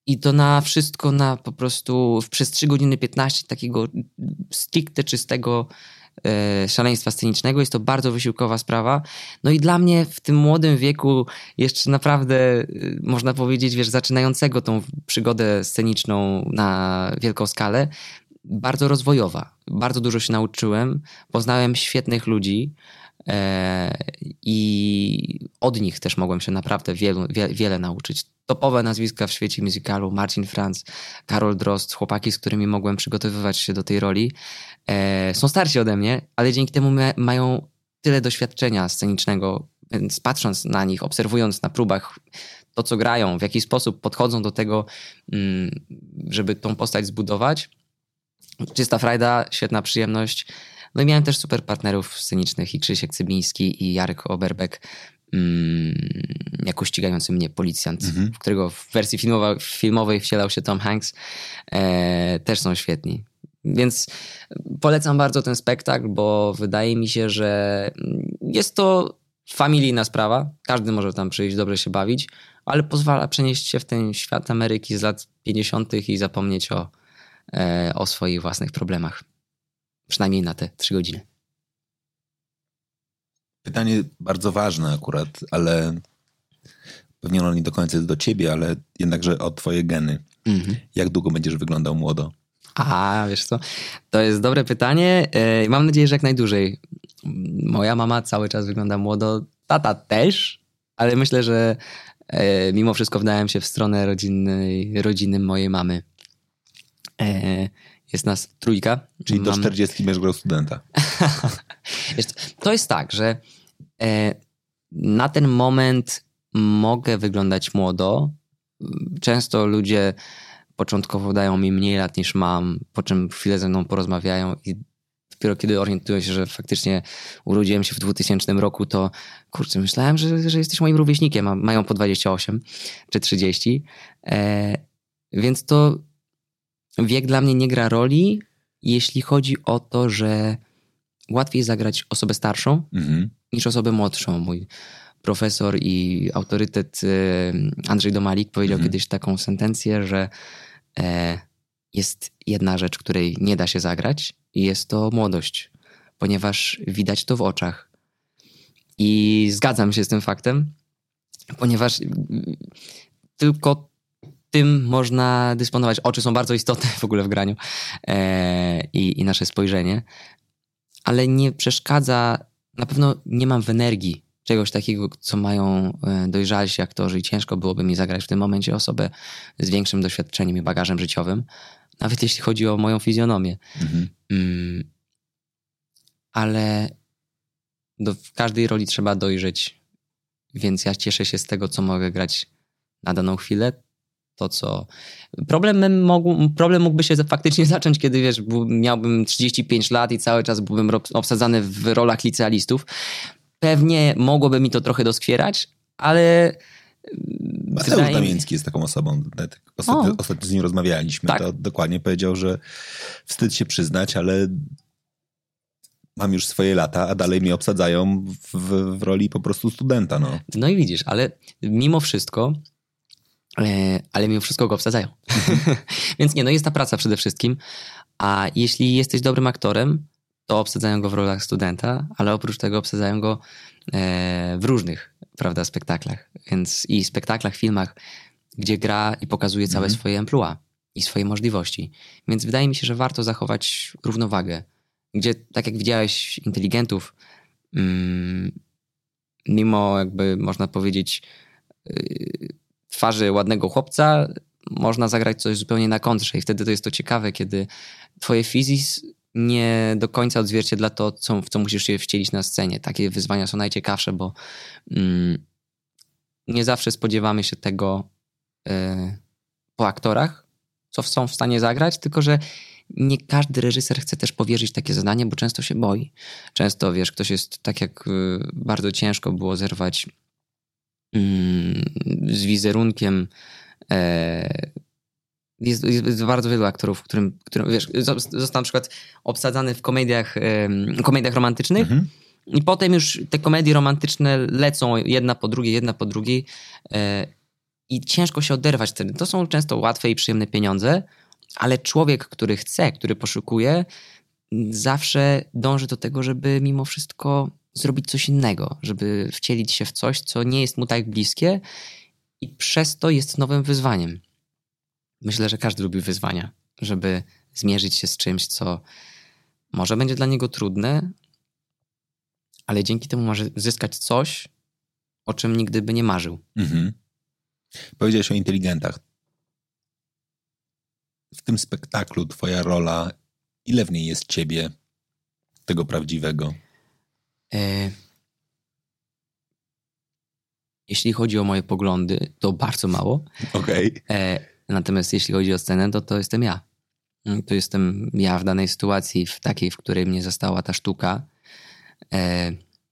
I to na wszystko, na po prostu przez trzy godziny piętnaście takiego stricte czystego e, szaleństwa scenicznego. Jest to bardzo wysiłkowa sprawa. No i dla mnie w tym młodym wieku jeszcze naprawdę, e, można powiedzieć, wiesz, zaczynającego tą przygodę sceniczną na wielką skalę, bardzo rozwojowa. Bardzo dużo się nauczyłem. Poznałem świetnych ludzi. I od nich też mogłem się naprawdę wielu, wie, wiele nauczyć. Topowe nazwiska w świecie musicalu, Marcin Franz, Karol Drozd, chłopaki, z którymi mogłem przygotowywać się do tej roli, są starsi ode mnie, ale dzięki temu mają tyle doświadczenia scenicznego, więc patrząc na nich, obserwując na próbach to, co grają, w jaki sposób podchodzą do tego, żeby tą postać zbudować, czysta frajda, świetna przyjemność. No i miałem też super partnerów scenicznych, i Krzysiek Cybiński, i Jarek Oberbeck, mm, jako ścigający mnie policjant, mm-hmm. w którego w wersji filmowa, filmowej wcielał się Tom Hanks. E, też są świetni. Więc polecam bardzo ten spektakl, bo wydaje mi się, że jest to familijna sprawa. Każdy może tam przyjść, dobrze się bawić, ale pozwala przenieść się w ten świat Ameryki z lat pięćdziesiątych i zapomnieć o, e, o swoich własnych problemach. Przynajmniej na te trzy godziny. Pytanie bardzo ważne akurat, ale pewnie ono nie do końca jest do ciebie, ale jednakże o twoje geny. Mm-hmm. Jak długo będziesz wyglądał młodo? A, wiesz co, to jest dobre pytanie. Mam nadzieję, że jak najdłużej. Moja mama cały czas wygląda młodo, tata też, ale myślę, że mimo wszystko wdałem się w stronę rodzinnej, rodziny mojej mamy. Jest nas trójka. Czyli do czterdziestki będziesz grał studenta. To jest tak, że na ten moment mogę wyglądać młodo. Często ludzie początkowo dają mi mniej lat niż mam, po czym chwilę ze mną porozmawiają i dopiero kiedy orientują się, że faktycznie urodziłem się w dwutysięcznym roku, to kurczę, myślałem, że, że jesteś moim rówieśnikiem, mają po dwadzieścia osiem czy trzydzieści. E, więc to wiek dla mnie nie gra roli, jeśli chodzi o to, że łatwiej zagrać osobę starszą mhm. niż osobę młodszą. Mój profesor i autorytet Andrzej Domalik powiedział mhm. kiedyś taką sentencję, że e, jest jedna rzecz, której nie da się zagrać i jest to młodość, ponieważ widać to w oczach. I zgadzam się z tym faktem, ponieważ tylko tym można dysponować. Oczy są bardzo istotne w ogóle w graniu e, i, i nasze spojrzenie, ale nie przeszkadza, na pewno nie mam w energii czegoś takiego, co mają dojrzalsi aktorzy i ciężko byłoby mi zagrać w tym momencie osobę z większym doświadczeniem i bagażem życiowym, nawet jeśli chodzi o moją fizjonomię. Mhm. Mm, ale do, w każdej roli trzeba dojrzeć, więc ja cieszę się z tego, co mogę grać na daną chwilę. To, co... Problem, mógł, problem mógłby się faktycznie zacząć, kiedy wiesz, miałbym trzydzieści pięć lat i cały czas byłbym obsadzany w rolach licealistów. Pewnie mogłoby mi to trochę doskwierać, ale... Mateusz Damiński jest taką osobą. Ostatnio, ostatnio z nim rozmawialiśmy. Tak. To dokładnie powiedział, że wstyd się przyznać, ale mam już swoje lata, a dalej mnie obsadzają w, w roli po prostu studenta. No. no i widzisz, ale mimo wszystko ale mimo wszystko go obsadzają. Więc nie, no jest ta praca przede wszystkim, a jeśli jesteś dobrym aktorem, to obsadzają go w rolach studenta, ale oprócz tego obsadzają go e, w różnych, prawda, spektaklach. Więc i spektaklach, filmach, gdzie gra i pokazuje całe mm. swoje emploi i swoje możliwości. Więc wydaje mi się, że warto zachować równowagę. Gdzie, tak jak widziałeś inteligentów, mm, mimo jakby można powiedzieć yy, twarzy ładnego chłopca, można zagrać coś zupełnie na kontrze i wtedy to jest to ciekawe, kiedy twoje fizis nie do końca odzwierciedla to, co, w co musisz się wcielić na scenie. Takie wyzwania są najciekawsze, bo mm, nie zawsze spodziewamy się tego y, po aktorach, co są w stanie zagrać, tylko że nie każdy reżyser chce też powierzyć takie zadanie, bo często się boi. Często, wiesz, ktoś jest tak jak y, bardzo ciężko było zerwać y, z wizerunkiem. Y, Jest, jest bardzo wielu aktorów, którym, którym wiesz, został na przykład obsadzany w komediach, um, komediach romantycznych mhm. i potem już te komedie romantyczne lecą jedna po drugiej, jedna po drugiej e, I ciężko się oderwać wtedy. To są często łatwe i przyjemne pieniądze, ale człowiek, który chce, który poszukuje, zawsze dąży do tego, żeby mimo wszystko zrobić coś innego, żeby wcielić się w coś, co nie jest mu tak bliskie i przez to jest nowym wyzwaniem. Myślę, że każdy lubi wyzwania, żeby zmierzyć się z czymś, co może będzie dla niego trudne, ale dzięki temu może zyskać coś, o czym nigdy by nie marzył. Mhm. Powiedziałeś o inteligentach. W tym spektaklu twoja rola, ile w niej jest ciebie, tego prawdziwego? E... Jeśli chodzi o moje poglądy, to bardzo mało. Okej. Okay. E... Natomiast jeśli chodzi o scenę, to to jestem ja. To jestem ja w danej sytuacji, w takiej, w której mnie zastała ta sztuka. E...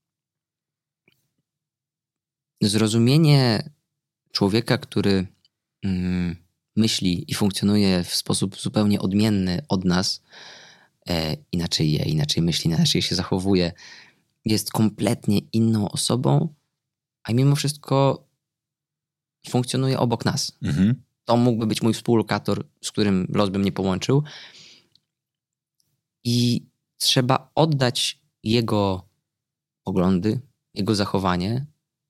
Zrozumienie człowieka, który mm, myśli i funkcjonuje w sposób zupełnie odmienny od nas, e, inaczej je, inaczej myśli, inaczej się zachowuje, jest kompletnie inną osobą, a mimo wszystko funkcjonuje obok nas. Mhm. To mógłby być mój współlokator, z którym los by mnie połączył. I trzeba oddać jego poglądy, jego zachowanie,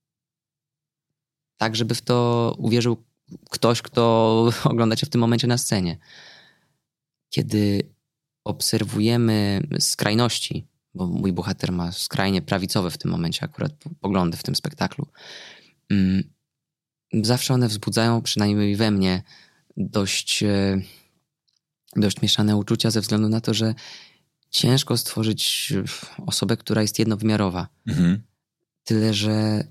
tak, żeby w to uwierzył ktoś, kto ogląda cię w tym momencie na scenie. Kiedy obserwujemy skrajności, bo mój bohater ma skrajnie prawicowe w tym momencie akurat poglądy w tym spektaklu, zawsze one wzbudzają, przynajmniej we mnie, dość, dość mieszane uczucia ze względu na to, że ciężko stworzyć osobę, która jest jednowymiarowa. Mhm. Tyle, że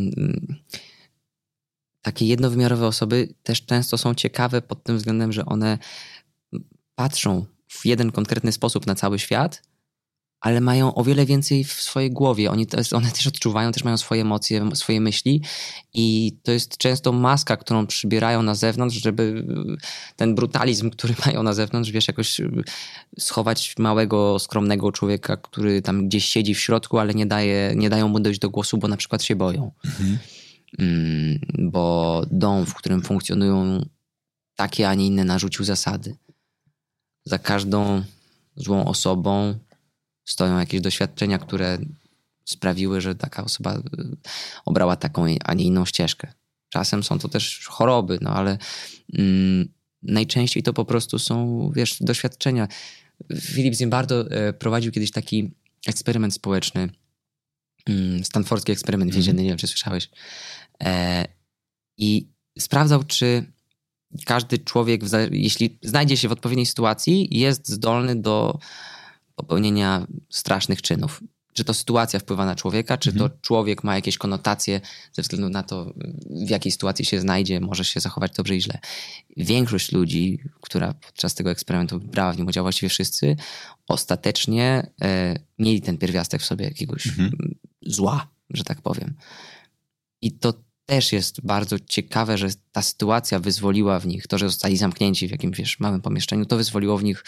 takie jednowymiarowe osoby też często są ciekawe pod tym względem, że one patrzą w jeden konkretny sposób na cały świat, ale mają o wiele więcej w swojej głowie. Oni też, one też odczuwają, też mają swoje emocje, swoje myśli i to jest często maska, którą przybierają na zewnątrz, żeby ten brutalizm, który mają na zewnątrz, wiesz, jakoś schować małego, skromnego człowieka, który tam gdzieś siedzi w środku, ale nie, daje, nie dają mu dojść do głosu, bo na przykład się boją. Mhm. Mm, bo dom, w którym funkcjonują takie, a nie inne, narzucił zasady. Za każdą złą osobą stoją jakieś doświadczenia, które sprawiły, że taka osoba obrała taką, a nie inną ścieżkę. Czasem są to też choroby, no ale mm, najczęściej to po prostu są, wiesz, doświadczenia. Philip Zimbardo e, prowadził kiedyś taki eksperyment społeczny, mm, stanfordzki eksperyment więzienny, nie wiem, czy słyszałeś. E, I sprawdzał, czy każdy człowiek, jeśli znajdzie się w odpowiedniej sytuacji, jest zdolny do popełnienia strasznych czynów. Czy to sytuacja wpływa na człowieka, czy mhm. to człowiek ma jakieś konotacje ze względu na to, w jakiej sytuacji się znajdzie, może się zachować dobrze i źle. Większość ludzi, która podczas tego eksperymentu brała w nim udział, właściwie wszyscy, ostatecznie e, mieli ten pierwiastek w sobie jakiegoś mhm. zła, że tak powiem. I to też jest bardzo ciekawe, że ta sytuacja wyzwoliła w nich, to, że zostali zamknięci w jakimś, wiesz, małym pomieszczeniu, to wyzwoliło w nich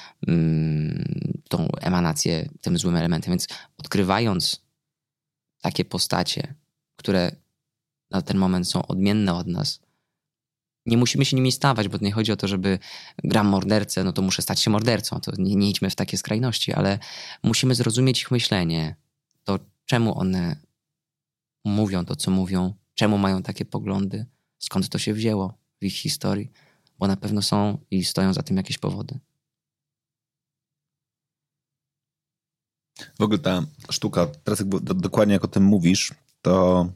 tą emanację tym złym elementem. Więc odkrywając takie postacie, które na ten moment są odmienne od nas, nie musimy się nimi stawać, bo nie chodzi o to, żeby gram mordercę, no to muszę stać się mordercą. To nie, nie idźmy w takie skrajności, ale musimy zrozumieć ich myślenie. To czemu one mówią to, co mówią, czemu mają takie poglądy, skąd to się wzięło w ich historii, bo na pewno są i stoją za tym jakieś powody. W ogóle ta sztuka, teraz jak, dokładnie jak o tym mówisz, to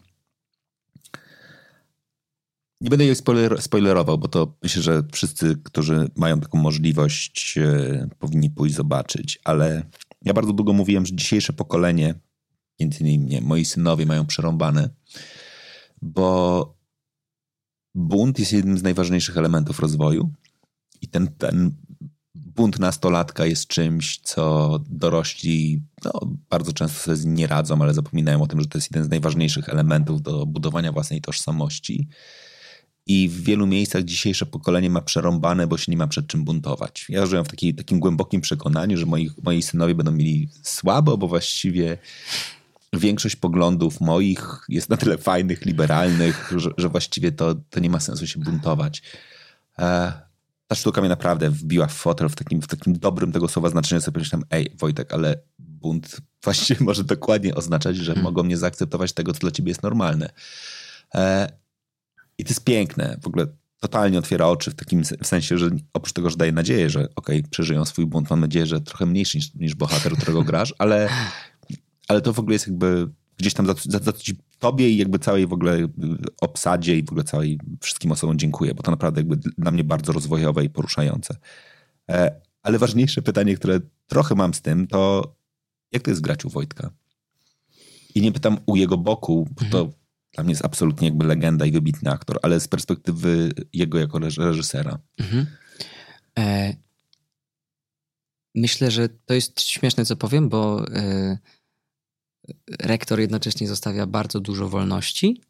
nie będę jej spoiler, spoilerował, bo to myślę, że wszyscy, którzy mają taką możliwość, e, powinni pójść zobaczyć, ale ja bardzo długo mówiłem, że dzisiejsze pokolenie, między innymi moi synowie mają przerąbane, bo bunt jest jednym z najważniejszych elementów rozwoju i ten, ten bunt nastolatka jest czymś, co dorośli no, bardzo często sobie z nim nie radzą, ale zapominają o tym, że to jest jeden z najważniejszych elementów do budowania własnej tożsamości. I w wielu miejscach dzisiejsze pokolenie ma przerąbane, bo się nie ma przed czym buntować. Ja żyję w taki, takim głębokim przekonaniu, że moi, moi synowie będą mieli słabo, bo właściwie większość poglądów moich jest na tyle fajnych, liberalnych, że, że właściwie to, to nie ma sensu się buntować. E, ta sztuka mnie naprawdę wbiła w fotel w takim, w takim dobrym tego słowa znaczeniu. Sobie pomyślałem, ej Wojtek, ale bunt właściwie może dokładnie oznaczać, że hmm. mogą nie zaakceptować tego, co dla ciebie jest normalne. E, I to jest piękne. W ogóle totalnie otwiera oczy w takim w sensie, że oprócz tego, że daje nadzieję, że okej, okay, przeżyją swój bunt, mam nadzieję, że trochę mniejszy niż, niż bohater, którego grasz, ale, ale to w ogóle jest jakby gdzieś tam za, za, za tobie i jakby całej w ogóle obsadzie i w ogóle całej wszystkim osobom dziękuję, bo to naprawdę jakby dla mnie bardzo rozwojowe i poruszające. E, ale ważniejsze pytanie, które trochę mam z tym, to jak to jest grać u Wojtka? I nie pytam u jego boku, bo to mhm. dla mnie jest absolutnie jakby legenda i wybitny aktor, ale z perspektywy jego jako reżysera. Mhm. E, myślę, że to jest śmieszne, co powiem, bo e, rektor jednocześnie zostawia bardzo dużo wolności,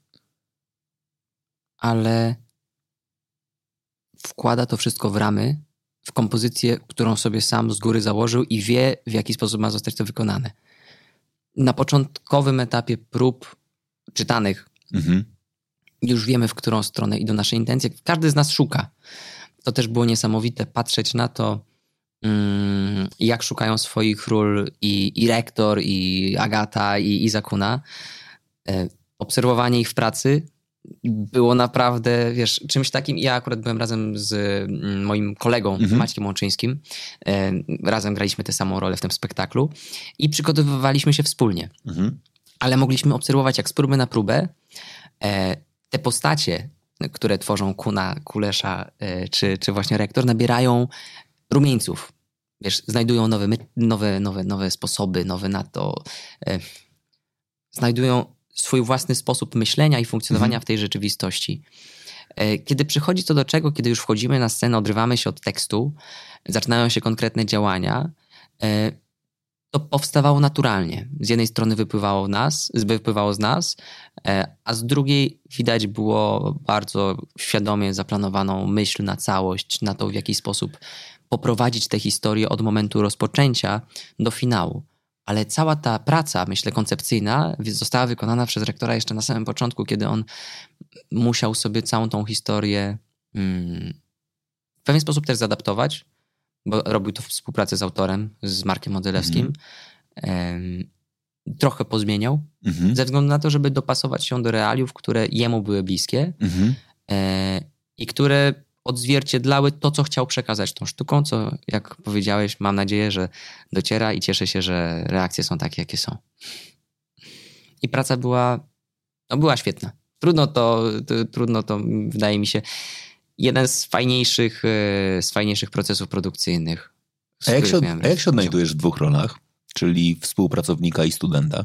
ale wkłada to wszystko w ramy, w kompozycję, którą sobie sam z góry założył i wie, w jaki sposób ma zostać to wykonane. Na początkowym etapie prób czytanych mhm. już wiemy, w którą stronę idą nasze intencje. Każdy z nas szuka. To też było niesamowite patrzeć na to, mm, jak szukają swoich ról i, i rektor, i Agata, i Izakuna. E, obserwowanie ich w pracy było naprawdę, wiesz, czymś takim. Ja akurat byłem razem z moim kolegą mhm. Maćkiem Łączyńskim. E, razem graliśmy tę samą rolę w tym spektaklu i przygotowywaliśmy się wspólnie. Mhm. Ale mogliśmy obserwować, jak z próby na próbę e, te postacie, które tworzą Kuna, Kulesza e, czy, czy właśnie rektor, nabierają rumieńców. Wiesz, znajdują nowe, nowe, nowe, nowe sposoby, nowe na to. E, znajdują swój własny sposób myślenia i funkcjonowania mhm. w tej rzeczywistości. E, kiedy przychodzi to do czego, kiedy już wchodzimy na scenę, odrywamy się od tekstu, zaczynają się konkretne działania, e, to powstawało naturalnie. Z jednej strony wypływało, nas, wypływało z nas, a z drugiej widać było bardzo świadomie zaplanowaną myśl na całość, na to, w jaki sposób poprowadzić tę historię od momentu rozpoczęcia do finału. Ale cała ta praca, myślę, koncepcyjna została wykonana przez rektora jeszcze na samym początku, kiedy on musiał sobie całą tą historię hmm, w pewien sposób też zaadaptować, bo robił to w współpracy z autorem, z Markiem Modzelewskim. Mm-hmm. Trochę pozmieniał, mm-hmm. ze względu na to, żeby dopasować się do realiów, które jemu były bliskie mm-hmm. e, i które odzwierciedlały to, co chciał przekazać tą sztuką, co, jak powiedziałeś, mam nadzieję, że dociera i cieszę się, że reakcje są takie, jakie są. I praca była, no była świetna. Trudno to, to, trudno to, wydaje mi się, jeden z fajniejszych, z fajniejszych procesów produkcyjnych. A jak się, a jak się odnajdujesz w dwóch rolach? Czyli współpracownika i studenta?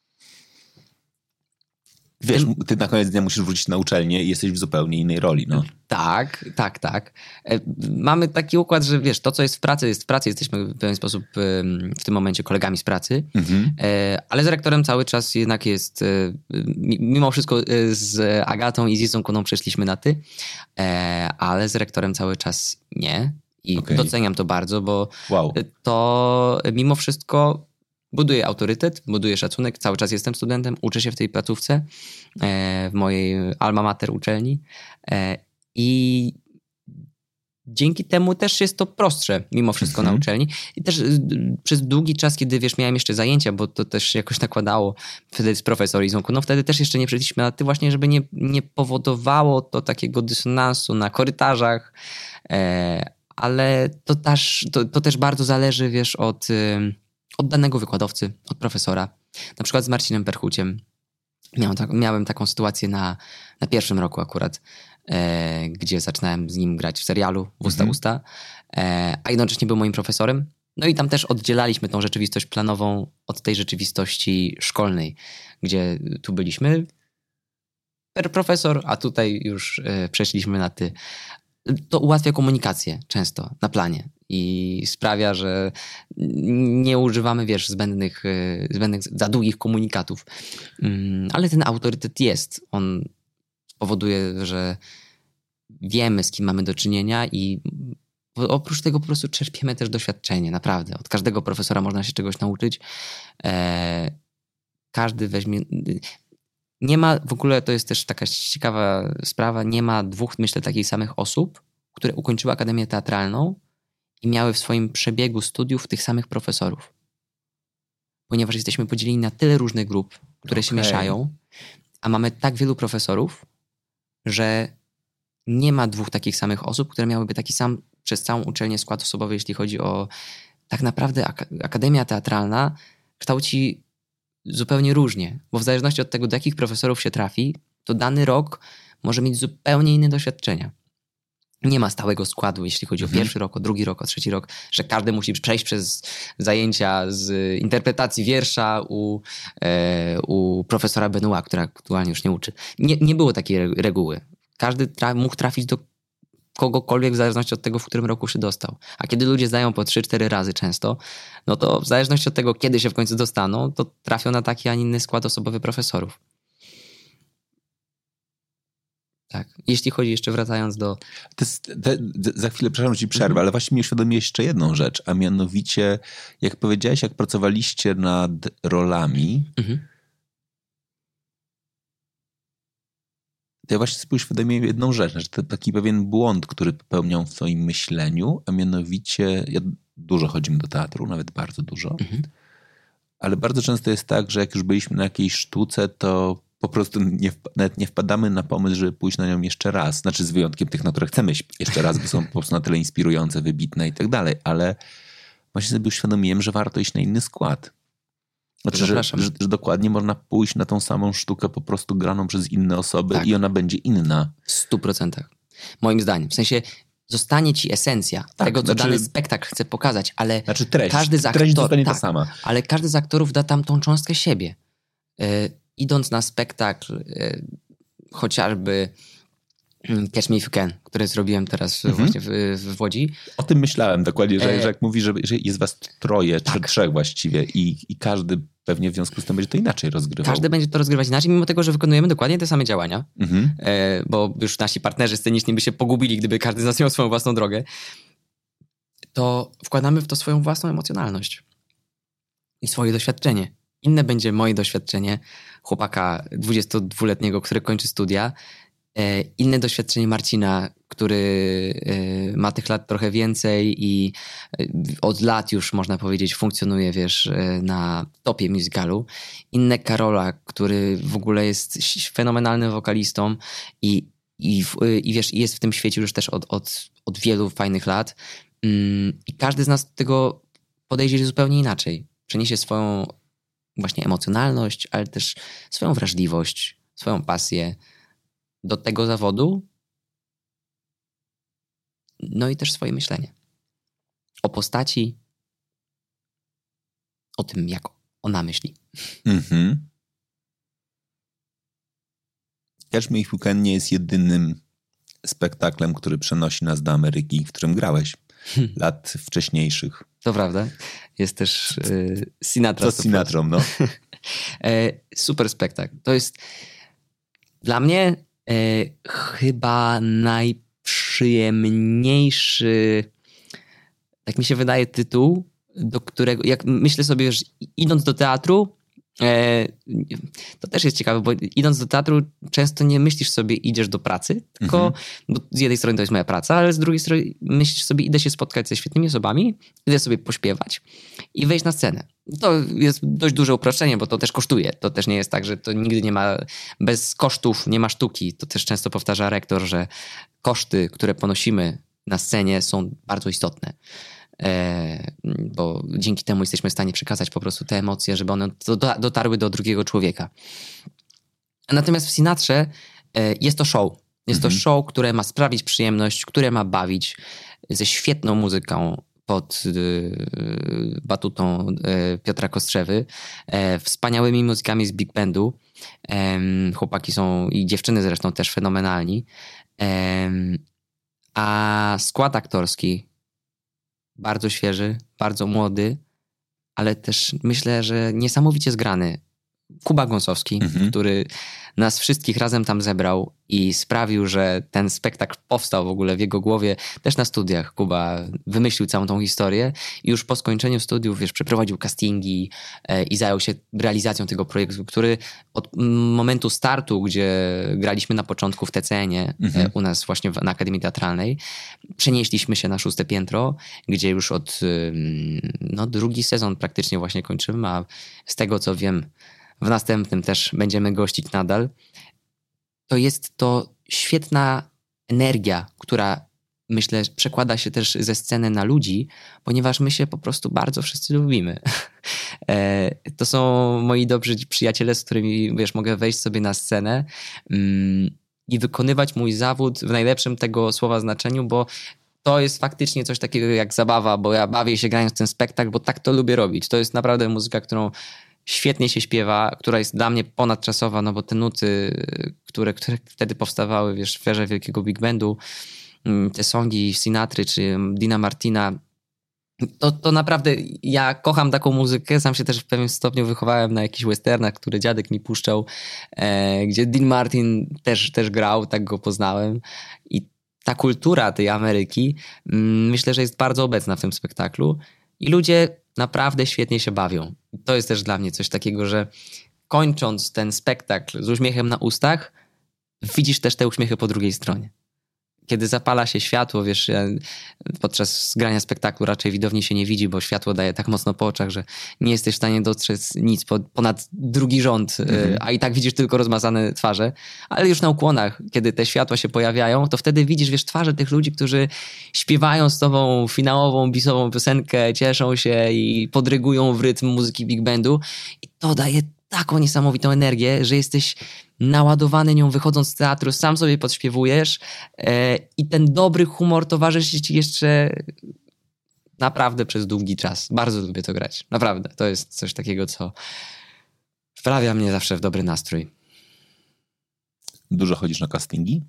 Wiesz, ty na koniec dnia musisz wrócić na uczelnię i jesteś w zupełnie innej roli, no. Tak, tak, tak. Mamy taki układ, że wiesz, to co jest w pracy, jest w pracy. Jesteśmy w pewien sposób w tym momencie kolegami z pracy, mhm. ale z rektorem cały czas jednak jest, mimo wszystko z Agatą i z Izą Kuną przeszliśmy na ty, ale z rektorem cały czas nie. I okay. doceniam to bardzo, bo wow. to mimo wszystko buduje autorytet, buduje szacunek. Cały czas jestem studentem, uczę się w tej placówce, w mojej alma mater uczelni i dzięki temu też jest to prostsze mimo wszystko mhm. na uczelni. I też przez długi czas, kiedy wiesz, miałem jeszcze zajęcia, bo to też jakoś nakładało wtedy z profesor Izą Kuną, wtedy też jeszcze nie przeszliśmy na ty właśnie, żeby nie, nie powodowało to takiego dysonansu na korytarzach, ale to też, to, to też bardzo zależy, wiesz, od, od danego wykładowcy, od profesora. Na przykład z Marcinem Perchuciem miałem, tak, miałem taką sytuację na, na pierwszym roku akurat, e, gdzie zaczynałem z nim grać w serialu w Usta mhm. Usta, e, a jednocześnie był moim profesorem. No i tam też oddzielaliśmy tą rzeczywistość planową od tej rzeczywistości szkolnej, gdzie tu byliśmy per profesor, a tutaj już e, przeszliśmy na ty. To ułatwia komunikację często na planie i sprawia, że nie używamy, wiesz, zbędnych, zbędnych za długich komunikatów. Ale ten autorytet jest. On powoduje, że wiemy, z kim mamy do czynienia i oprócz tego po prostu czerpiemy też doświadczenie, naprawdę. Od każdego profesora można się czegoś nauczyć. każdy weźmie... Nie ma, w ogóle to jest też taka ciekawa sprawa, nie ma dwóch, myślę, takich samych osób, które ukończyły Akademię Teatralną i miały w swoim przebiegu studiów tych samych profesorów. Ponieważ jesteśmy podzieleni na tyle różnych grup, które okay. się mieszają, a mamy tak wielu profesorów, że nie ma dwóch takich samych osób, które miałyby taki sam przez całą uczelnię skład osobowy, jeśli chodzi o... Tak naprawdę ak- Akademia Teatralna kształci zupełnie różnie, bo w zależności od tego, do jakich profesorów się trafi, to dany rok może mieć zupełnie inne doświadczenia. Nie ma stałego składu, jeśli chodzi mhm. o pierwszy rok, o drugi rok, o trzeci rok, że każdy musi przejść przez zajęcia z interpretacji wiersza u, e, u profesora Benoit, która aktualnie już nie uczy. Nie, nie było takiej reguły. Każdy tra- mógł trafić do kogokolwiek w zależności od tego, w którym roku się dostał. A kiedy ludzie zdają po trzy cztery razy często, no to w zależności od tego, kiedy się w końcu dostaną, to trafią na taki, a nie inny skład osobowy profesorów. Tak. Jeśli chodzi jeszcze wracając do... To jest, te, za chwilę, przepraszam, ci przerwę, mhm. ale właśnie mi uświadomiłeś jeszcze jedną rzecz, a mianowicie, jak powiedziałeś, jak pracowaliście nad rolami, mhm. to ja właśnie sobie uświadomiłem jedną rzecz, że to taki pewien błąd, który popełniam w swoim myśleniu, a mianowicie, ja dużo chodzimy do teatru, nawet bardzo dużo, mhm. ale bardzo często jest tak, że jak już byliśmy na jakiejś sztuce, to po prostu nie, nawet nie wpadamy na pomysł, żeby pójść na nią jeszcze raz. Znaczy z wyjątkiem tych, na które chcemy jeszcze raz, bo są po prostu na tyle inspirujące, wybitne i tak dalej, ale właśnie sobie uświadomiłem, że warto iść na inny skład. Znaczy, że, że, że dokładnie można pójść na tą samą sztukę po prostu graną przez inne osoby tak. i ona będzie inna. W stu procentach. Moim zdaniem. W sensie zostanie ci esencja tak, tego, co znaczy, dany spektakl chce pokazać, ale znaczy treść, każdy z treść aktorów, zostanie tak, ta sama. Ale każdy z aktorów da tam tą cząstkę siebie. Yy, idąc na spektakl, yy, chociażby Catch Me If You Can, które zrobiłem teraz mhm. właśnie w, w Łodzi. O tym myślałem dokładnie, że, e... że jak mówisz, że, że jest was troje, tak. czy trzech właściwie i, i każdy pewnie w związku z tym będzie to inaczej rozgrywał. Każdy będzie to rozgrywać inaczej, mimo tego, że wykonujemy dokładnie te same działania, mhm. e, bo już nasi partnerzy sceniczni by się pogubili, gdyby każdy z nas miał swoją własną drogę, to wkładamy w to swoją własną emocjonalność i swoje doświadczenie. Inne będzie moje doświadczenie chłopaka dwudziestodwuletniego, który kończy studia, inne doświadczenie Marcina, który ma tych lat trochę więcej i od lat już, można powiedzieć, funkcjonuje, wiesz, na topie musicalu. Inne Karola, który w ogóle jest fenomenalnym wokalistą i, i, i wiesz, jest w tym świecie już też od, od, od wielu fajnych lat. I każdy z nas do tego podejdzie zupełnie inaczej. Przeniesie swoją właśnie emocjonalność, ale też swoją wrażliwość, swoją pasję do tego zawodu, no i też swoje myślenie o postaci, o tym, jak ona myśli. Mm-hmm. Catch Me If You Can nie jest jedynym spektaklem, który przenosi nas do Ameryki, w którym grałeś hmm. lat wcześniejszych. To prawda. Jest też y, Sinatra. Co z Sinatrą, no? e, super spektakl. To jest dla mnie e, chyba najprzyjemniejszy, tak mi się wydaje, tytuł, do którego, jak myślę sobie, że idąc do teatru, e, to też jest ciekawe, bo idąc do teatru często nie myślisz sobie, idziesz do pracy, tylko mhm. bo z jednej strony to jest moja praca, ale z drugiej strony myślisz sobie, idę się spotkać ze świetnymi osobami, idę sobie pośpiewać i wejść na scenę. To jest dość duże uproszczenie, bo to też kosztuje. To też nie jest tak, że to nigdy nie ma, bez kosztów nie ma sztuki. To też często powtarza rektor, że koszty, które ponosimy na scenie, są bardzo istotne. E, bo dzięki temu jesteśmy w stanie przekazać po prostu te emocje, żeby one dotarły do drugiego człowieka. Natomiast w Sinatrze e, jest to show. Jest mhm. to show, które ma sprawić przyjemność, które ma bawić, ze świetną muzyką pod y, batutą y, Piotra Kostrzewy, e, wspaniałymi muzykami z Big Bandu. E, chłopaki są i dziewczyny zresztą też fenomenalni. E, a skład aktorski bardzo świeży, bardzo młody, ale też myślę, że niesamowicie zgrany. Kuba Gąsowski, mhm. który nas wszystkich razem tam zebrał i sprawił, że ten spektakl powstał w ogóle w jego głowie, też na studiach. Kuba wymyślił całą tą historię i już po skończeniu studiów, wiesz, przeprowadził castingi e, i zajął się realizacją tego projektu, który od momentu startu, gdzie graliśmy na początku w T C N-ie, mhm. e, u nas właśnie w, na Akademii Teatralnej, przenieśliśmy się na szóste piętro, gdzie już od no, drugi sezon praktycznie właśnie kończymy, a z tego co wiem, w następnym też będziemy gościć nadal. To jest to świetna energia, która myślę przekłada się też ze sceny na ludzi, ponieważ my się po prostu bardzo wszyscy lubimy. To są moi dobrzy przyjaciele, z którymi wiesz, mogę wejść sobie na scenę i wykonywać mój zawód w najlepszym tego słowa znaczeniu, bo to jest faktycznie coś takiego jak zabawa, bo ja bawię się grając ten spektakl, bo tak to lubię robić. To jest naprawdę muzyka, którą świetnie się śpiewa, która jest dla mnie ponadczasowa, no bo te nuty, które, które wtedy powstawały, wiesz, w erze wielkiego big bandu, te songi Sinatry czy Dina Martina, to, to naprawdę ja kocham taką muzykę, sam się też w pewnym stopniu wychowałem na jakichś westernach, które dziadek mi puszczał, e, gdzie Dean Martin też, też grał, tak go poznałem i ta kultura tej Ameryki myślę, że jest bardzo obecna w tym spektaklu i ludzie naprawdę świetnie się bawią. To jest też dla mnie coś takiego, że kończąc ten spektakl z uśmiechem na ustach, widzisz też te uśmiechy po drugiej stronie. Kiedy zapala się światło, wiesz, podczas grania spektaklu raczej widowni się nie widzi, bo światło daje tak mocno po oczach, że nie jesteś w stanie dostrzec nic ponad drugi rząd, mhm. a i tak widzisz tylko rozmazane twarze. Ale już na ukłonach, kiedy te światła się pojawiają, to wtedy widzisz, wiesz, twarze tych ludzi, którzy śpiewają z tobą finałową, bisową piosenkę, cieszą się i podrygują w rytm muzyki big bandu. I to daje taką niesamowitą energię, że jesteś naładowany nią wychodząc z teatru, sam sobie podśpiewujesz e, i ten dobry humor towarzyszy ci jeszcze naprawdę przez długi czas. Bardzo lubię to grać. Naprawdę. To jest coś takiego, co wprawia mnie zawsze w dobry nastrój. Dużo chodzisz na castingi?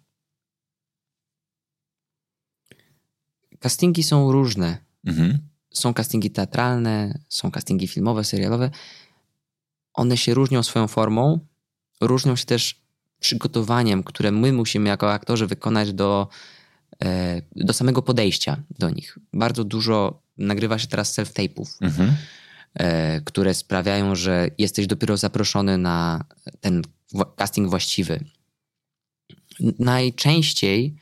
Castingi są różne. Mhm. Są castingi teatralne, są castingi filmowe, serialowe. One się różnią swoją formą, różnią się też przygotowaniem, które my musimy jako aktorzy wykonać do, do samego podejścia do nich. Bardzo dużo nagrywa się teraz self-tape'ów, mhm. które sprawiają, że jesteś dopiero zaproszony na ten casting właściwy. Najczęściej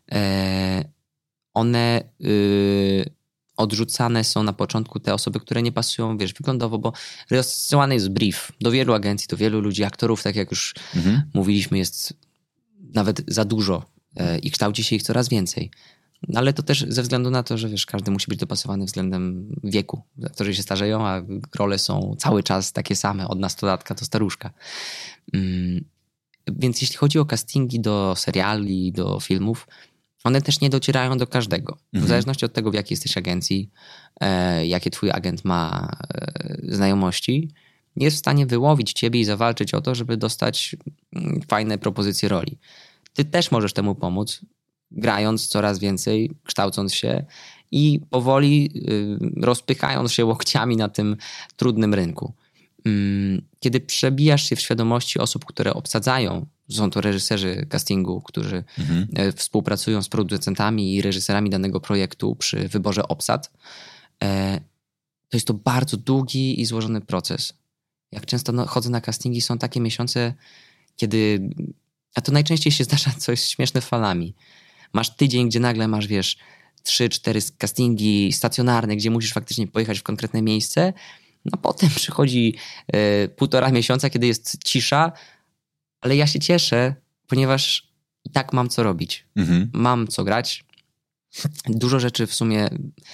one odrzucane są na początku te osoby, które nie pasują, wiesz, wyglądowo, bo rozsyłany jest brief do wielu agencji, do wielu ludzi, aktorów, tak jak już mhm. mówiliśmy, jest nawet za dużo e, i kształci się ich coraz więcej. No, ale to też ze względu na to, że wiesz, każdy musi być dopasowany względem wieku. Aktorzy się starzeją, a role są cały czas takie same, od nastolatka do staruszka. Mm, więc jeśli chodzi o castingi do seriali, do filmów, one też nie docierają do każdego. Mhm. W zależności od tego, w jakiej jesteś agencji, e, jakie twój agent ma e, znajomości, jest w stanie wyłowić ciebie i zawalczyć o to, żeby dostać mm, fajne propozycje roli. Ty też możesz temu pomóc, grając coraz więcej, kształcąc się i powoli y, rozpychając się łokciami na tym trudnym rynku. Ym, kiedy przebijasz się w świadomości osób, które obsadzają, są to reżyserzy castingu, którzy mhm. współpracują z producentami i reżyserami danego projektu przy wyborze obsad. To jest to bardzo długi i złożony proces. Jak często chodzę na castingi, są takie miesiące, kiedy... A to najczęściej się zdarza coś śmieszne falami. Masz tydzień, gdzie nagle masz, wiesz, trzy, cztery castingi stacjonarne, gdzie musisz faktycznie pojechać w konkretne miejsce. No potem przychodzi y, półtora miesiąca, kiedy jest cisza, ale ja się cieszę, ponieważ i tak mam co robić. Mhm. Mam co grać. Dużo rzeczy w sumie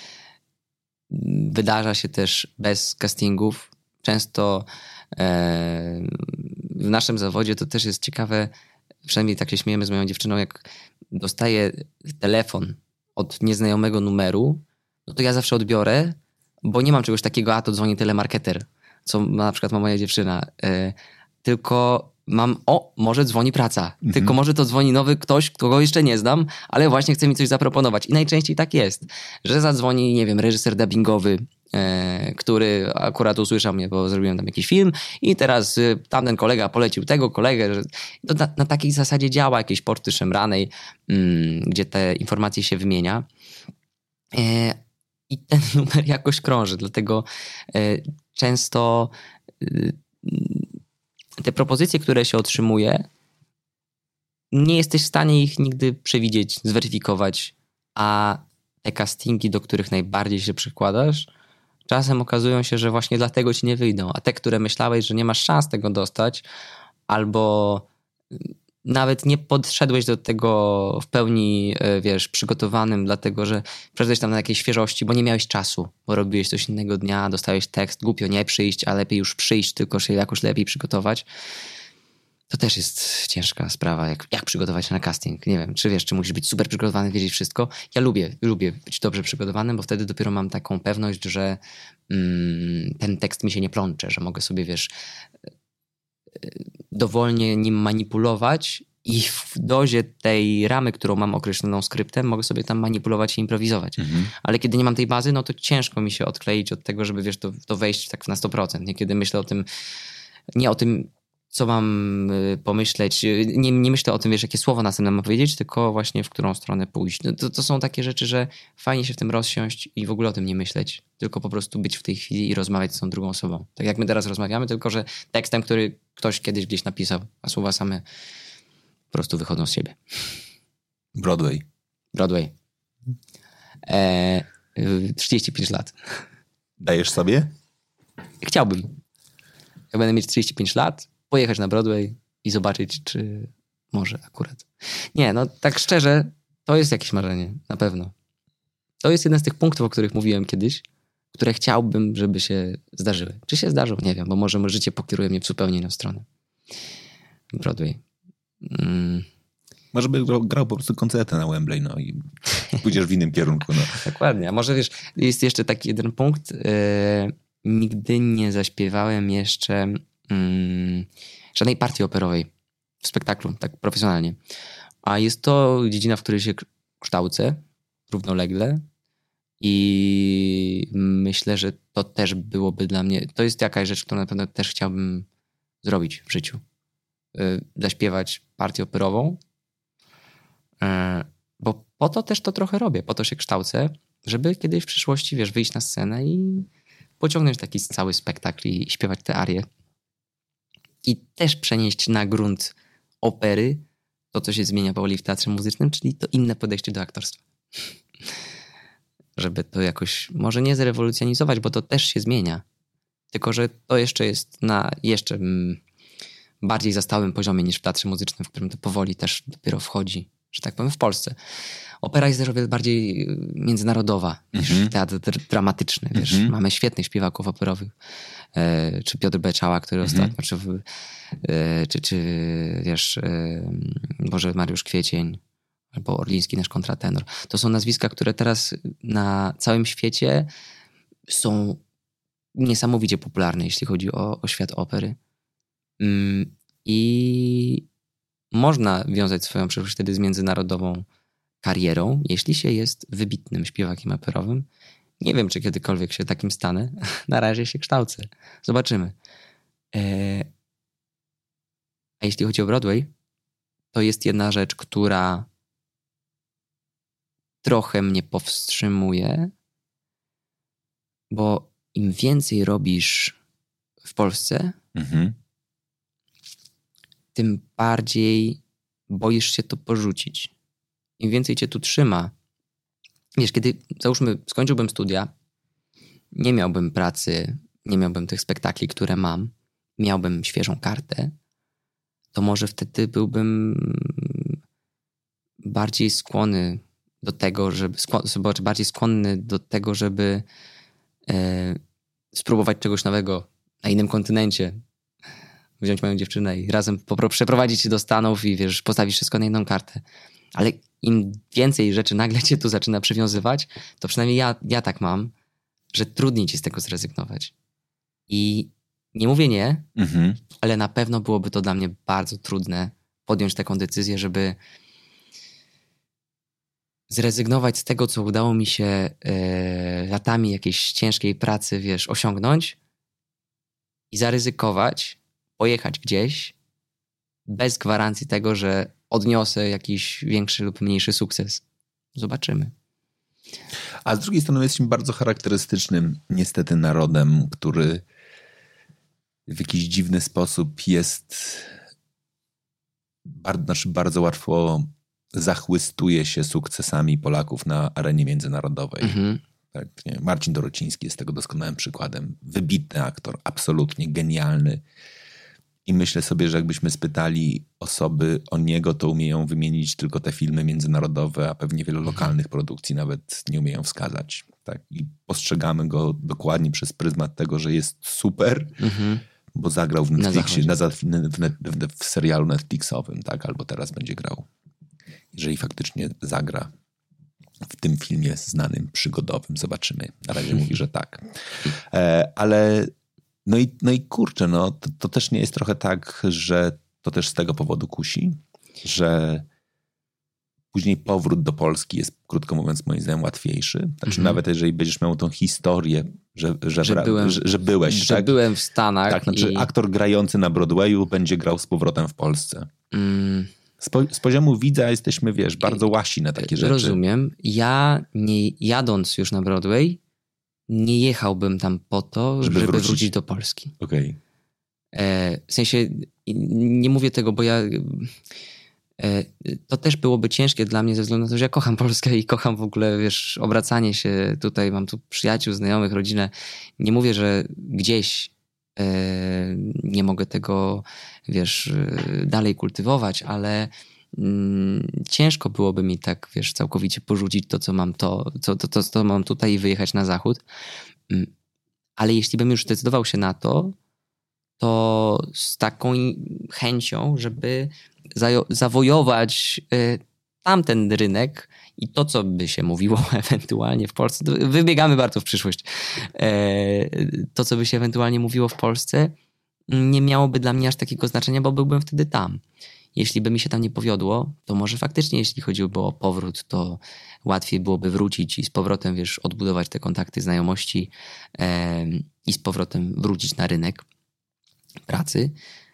wydarza się też bez castingów. Często e, w naszym zawodzie to też jest ciekawe, przynajmniej tak się śmiejemy z moją dziewczyną, jak dostaję telefon od nieznajomego numeru, no to ja zawsze odbiorę, bo nie mam czegoś takiego, a to dzwoni telemarketer, co na przykład ma moja dziewczyna. E, tylko mam, o, może dzwoni praca. Mhm. Tylko może to dzwoni nowy ktoś, kogo jeszcze nie znam, ale właśnie chce mi coś zaproponować. I najczęściej tak jest, że zadzwoni, nie wiem, reżyser dubbingowy e, który akurat usłyszał mnie, bo zrobiłem tam jakiś film i teraz e, tamten kolega polecił tego kolegę. Że to na, na takiej zasadzie działa jakieś poczty szemranej, mm, gdzie te informacje się wymienia. E, I ten numer jakoś krąży, dlatego e, często e, te propozycje, które się otrzymuje, nie jesteś w stanie ich nigdy przewidzieć, zweryfikować, a te castingi, do których najbardziej się przykładasz, czasem okazują się, że właśnie dlatego ci nie wyjdą, a te, które myślałeś, że nie masz szans tego dostać, albo nawet nie podszedłeś do tego w pełni, wiesz, przygotowanym, dlatego że przeszedłeś tam na jakiejś świeżości, bo nie miałeś czasu, bo robiłeś coś innego dnia, dostałeś tekst, głupio nie przyjść, a lepiej już przyjść, tylko się jakoś lepiej przygotować. To też jest ciężka sprawa, jak, jak przygotować się na casting. Nie wiem, czy wiesz, czy musisz być super przygotowany, wiedzieć wszystko. Ja lubię, lubię być dobrze przygotowanym, bo wtedy dopiero mam taką pewność, że mm, ten tekst mi się nie plącze, że mogę sobie, wiesz, dowolnie nim manipulować i w dozie tej ramy, którą mam określoną skryptem, mogę sobie tam manipulować i improwizować. Mhm. Ale kiedy nie mam tej bazy, no to ciężko mi się odkleić od tego, żeby, wiesz, to, to wejść tak na sto procent. Niekiedy myślę o tym, nie o tym, co mam pomyśleć. Nie, nie myślę o tym, wiesz, jakie słowo następne mam powiedzieć, tylko właśnie w którą stronę pójść. No to, to są takie rzeczy, że fajnie się w tym rozsiąść i w ogóle o tym nie myśleć, tylko po prostu być w tej chwili i rozmawiać z tą drugą osobą. Tak jak my teraz rozmawiamy, tylko że tekstem, który ktoś kiedyś gdzieś napisał, a słowa same po prostu wychodzą z siebie. Broadway. Broadway. E, trzydzieści pięć lat. Dajesz sobie? Chciałbym. Ja będę mieć trzydzieści pięć lat, pojechać na Broadway i zobaczyć, czy może akurat. Nie, no tak szczerze, to jest jakieś marzenie, na pewno. To jest jeden z tych punktów, o których mówiłem kiedyś, które chciałbym, żeby się zdarzyły. Czy się zdarzą? Nie wiem, bo może moje życie pokieruje mnie w zupełnie inną stronę. Broadway. Mm. Może by grał, grał po prostu koncerty na Wembley, no i pójdziesz w innym kierunku. No. Dokładnie. A może wiesz, jest jeszcze taki jeden punkt. Yy, nigdy nie zaśpiewałem jeszcze yy, żadnej partii operowej w spektaklu, tak profesjonalnie. A jest to dziedzina, w której się kształcę równolegle i myślę, że to też byłoby dla mnie, to jest jakaś rzecz, którą na pewno też chciałbym zrobić w życiu. Yy, zaśpiewać partię operową, yy, bo po to też to trochę robię, po to się kształcę, żeby kiedyś w przyszłości, wiesz, wyjść na scenę i pociągnąć taki cały spektakl i śpiewać te arie. I też przenieść na grunt opery to, co się zmienia powoli w teatrze muzycznym, czyli to inne podejście do aktorstwa. Żeby to jakoś, może nie zrewolucjonizować, bo to też się zmienia, tylko że to jeszcze jest na jeszcze bardziej zastałym poziomie niż w teatrze muzycznym, w którym to powoli też dopiero wchodzi, że tak powiem, w Polsce. Opera jest też o wiele bardziej międzynarodowa niż mm-hmm. teatr dramatyczny. Wiesz, mm-hmm. mamy świetnych śpiewaków operowych. E, czy Piotr Beczała, który mm-hmm. ostatnio, czy, e, czy, czy wiesz, e, Boże, Mariusz Kwiecień, albo Orliński, nasz kontratenor. To są nazwiska, które teraz na całym świecie są niesamowicie popularne, jeśli chodzi o, o świat opery. Mm, I można wiązać swoją przyszłość wtedy z międzynarodową karierą, jeśli się jest wybitnym śpiewakiem operowym. Nie wiem, czy kiedykolwiek się takim stanę. Na razie się kształcę. Zobaczymy. Eee... A jeśli chodzi o Broadway, to jest jedna rzecz, która trochę mnie powstrzymuje, bo im więcej robisz w Polsce, mhm. tym bardziej boisz się to porzucić. Im więcej cię tu trzyma. Wiesz, kiedy, załóżmy, skończyłbym studia, nie miałbym pracy, nie miałbym tych spektakli, które mam, miałbym świeżą kartę, to może wtedy byłbym bardziej skłonny do tego, żeby, skłon, bardziej skłonny do tego, żeby e, spróbować czegoś nowego na innym kontynencie, wziąć moją dziewczynę i razem popro- przeprowadzić się do Stanów i wiesz, postawić wszystko na jedną kartę. Ale im więcej rzeczy nagle cię tu zaczyna przywiązywać, to przynajmniej ja, ja tak mam, że trudniej ci z tego zrezygnować. I nie mówię nie, mhm. ale na pewno byłoby to dla mnie bardzo trudne podjąć taką decyzję, żeby zrezygnować z tego, co udało mi się e, latami jakiejś ciężkiej pracy, wiesz, osiągnąć i zaryzykować, pojechać gdzieś bez gwarancji tego, że odniosę jakiś większy lub mniejszy sukces. Zobaczymy. A z drugiej strony jesteśmy bardzo charakterystycznym niestety narodem, który w jakiś dziwny sposób jest bardzo, znaczy bardzo łatwo zachłystuje się sukcesami Polaków na arenie międzynarodowej. Mhm. Tak, nie? Marcin Dorociński jest tego doskonałym przykładem. Wybitny aktor, absolutnie genialny. I myślę sobie, że jakbyśmy spytali osoby o niego, to umieją wymienić tylko te filmy międzynarodowe, a pewnie wielu lokalnych produkcji nawet nie umieją wskazać. Tak? I postrzegamy go dokładnie przez pryzmat tego, że jest super, mhm. bo zagrał w Netflixie, na na, w, net, w, w serialu Netflixowym, tak? Albo teraz będzie grał. Jeżeli faktycznie zagra w tym filmie znanym, przygodowym, zobaczymy. Na razie mówi, że tak. E, ale no i, no i kurczę, no, to, to też nie jest trochę tak, że to też z tego powodu kusi, że później powrót do Polski jest, krótko mówiąc, moim zdaniem łatwiejszy. Znaczy mm-hmm. nawet jeżeli będziesz miał tą historię, że, że, że, byłem, że, że byłeś. Że tak? byłem w Stanach. Tak, znaczy i... aktor grający na Broadwayu będzie grał z powrotem w Polsce. Mm. Z, po, z poziomu widza jesteśmy, wiesz, bardzo łasi na takie rzeczy. Rozumiem. Ja nie, jadąc już na Broadway, nie jechałbym tam po to, żeby, żeby wrócić? wrócić do Polski. Okej. Okay. W sensie nie mówię tego, bo ja... E, to też byłoby ciężkie dla mnie ze względu na to, że ja kocham Polskę i kocham w ogóle, wiesz, obracanie się tutaj. Mam tu przyjaciół, znajomych, rodzinę. Nie mówię, że gdzieś e, nie mogę tego, wiesz, dalej kultywować, ale mm, ciężko byłoby mi tak, wiesz, całkowicie porzucić to, co mam to, co, to, to, co mam tutaj i wyjechać na zachód. Ale jeśli bym już zdecydował się na to, to z taką chęcią, żeby zajo- zawojować y, tamten rynek i to, co by się mówiło ewentualnie w Polsce, wybiegamy bardzo w przyszłość, e, to, co by się ewentualnie mówiło w Polsce, nie miałoby dla mnie aż takiego znaczenia, bo byłbym wtedy tam. Jeśli by mi się tam nie powiodło, to może faktycznie, jeśli chodziłoby o powrót, to łatwiej byłoby wrócić i z powrotem, wiesz, odbudować te kontakty, znajomości e, i z powrotem wrócić na rynek pracy.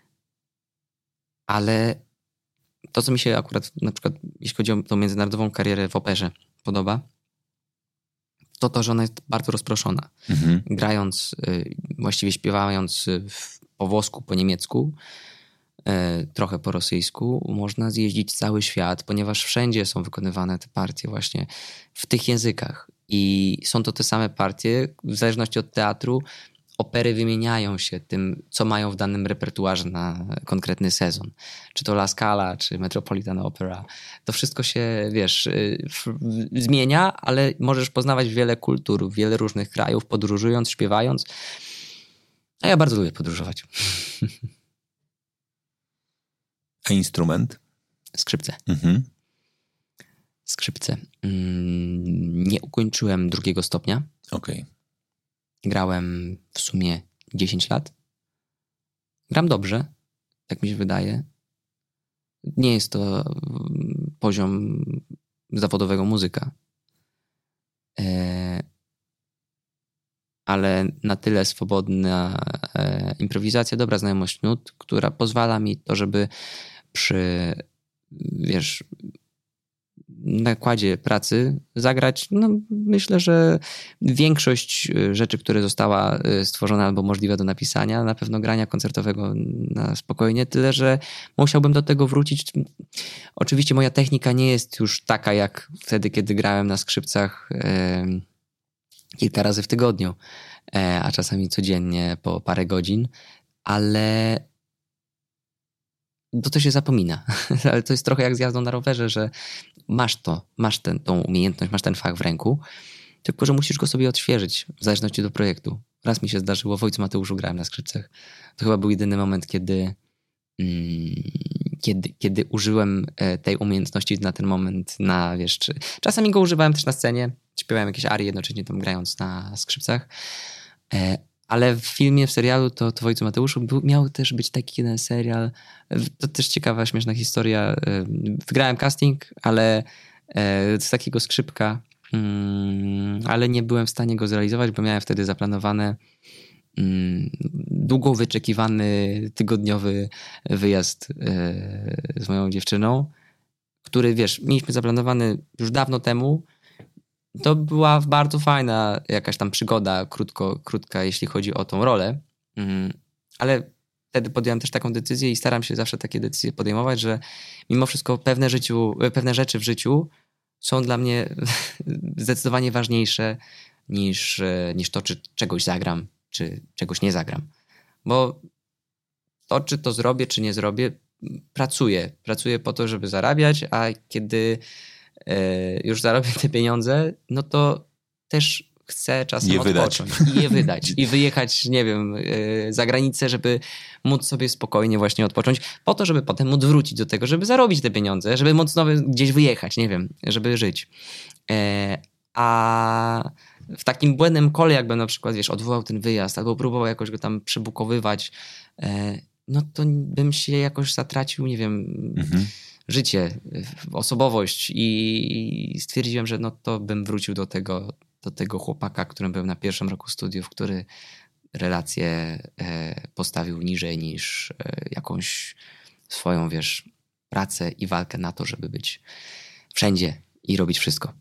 Ale to, co mi się akurat na przykład, jeśli chodzi o tą międzynarodową karierę w operze podoba, to to, że ona jest bardzo rozproszona. Mhm. Grając, właściwie śpiewając po włosku, po niemiecku, trochę po rosyjsku, można zjeździć cały świat, ponieważ wszędzie są wykonywane te partie właśnie w tych językach. I są to te same partie, w zależności od teatru, opery wymieniają się tym, co mają w danym repertuarze na konkretny sezon. Czy to La Scala, czy Metropolitan Opera. To wszystko się, wiesz, zmienia, ale możesz poznawać wiele kultur, wiele różnych krajów, podróżując, śpiewając. A ja bardzo lubię podróżować. A instrument? Skrzypce. Mhm. Skrzypce. Nie ukończyłem drugiego stopnia. Okej. Okay. Grałem w sumie dziesięć lat. Gram dobrze, tak mi się wydaje. Nie jest to poziom zawodowego muzyka. E, ale na tyle swobodna e, improwizacja, dobra znajomość nut, która pozwala mi to, żeby przy, wiesz, nakładzie pracy zagrać, no myślę, że większość rzeczy, które została stworzona albo możliwe do napisania, na pewno grania koncertowego na spokojnie, tyle, że musiałbym do tego wrócić. Oczywiście moja technika nie jest już taka jak wtedy, kiedy grałem na skrzypcach e, kilka razy w tygodniu, e, a czasami codziennie po parę godzin, ale to to się zapomina. Ale to jest trochę jak z jazdą na rowerze, że masz to, masz ten, tą umiejętność, masz ten fach w ręku, tylko że musisz go sobie odświeżyć w zależności do projektu. Raz mi się zdarzyło, w Ojcu Mateuszu grałem na skrzypcach. To chyba był jedyny moment, kiedy, mm, kiedy, kiedy użyłem tej umiejętności na ten moment na, wiesz, czy... czasami go używałem też na scenie, śpiewałem jakieś arie jednocześnie tam grając na skrzypcach. Ale w filmie, w serialu to, to w Ojcu Mateuszu był, miał też być taki jeden serial. To też ciekawa, śmieszna historia. Wygrałem casting, ale e, z takiego skrzypka, mm, ale nie byłem w stanie go zrealizować, bo miałem wtedy zaplanowane mm, długo wyczekiwany tygodniowy wyjazd e, z moją dziewczyną, który, wiesz, mieliśmy zaplanowany już dawno temu. To była bardzo fajna jakaś tam przygoda, krótko, krótka, jeśli chodzi o tą rolę, mm, ale wtedy podjąłem też taką decyzję i staram się zawsze takie decyzje podejmować, że mimo wszystko pewne, życiu, pewne rzeczy w życiu są dla mnie zdecydowanie ważniejsze niż, niż to, czy czegoś zagram, czy czegoś nie zagram. Bo to, czy to zrobię, czy nie zrobię, pracuję. Pracuję po to, żeby zarabiać, a kiedy już zarobię te pieniądze, no to też chcę czasem je odpocząć wydać. i je wydać. I wyjechać, nie wiem, za granicę, żeby móc sobie spokojnie właśnie odpocząć, po to, żeby potem móc wrócić do tego, żeby zarobić te pieniądze, żeby móc znowu gdzieś wyjechać, nie wiem, żeby żyć. A w takim błędnym kole, jakbym na przykład, wiesz, odwołał ten wyjazd albo próbował jakoś go tam przybukowywać, no to bym się jakoś zatracił, nie wiem, mhm. życie, osobowość i stwierdziłem, że no to bym wrócił do tego, do tego chłopaka, którym byłem na pierwszym roku studiów, który relację postawił niżej niż jakąś swoją, wiesz, pracę i walkę na to, żeby być wszędzie i robić wszystko.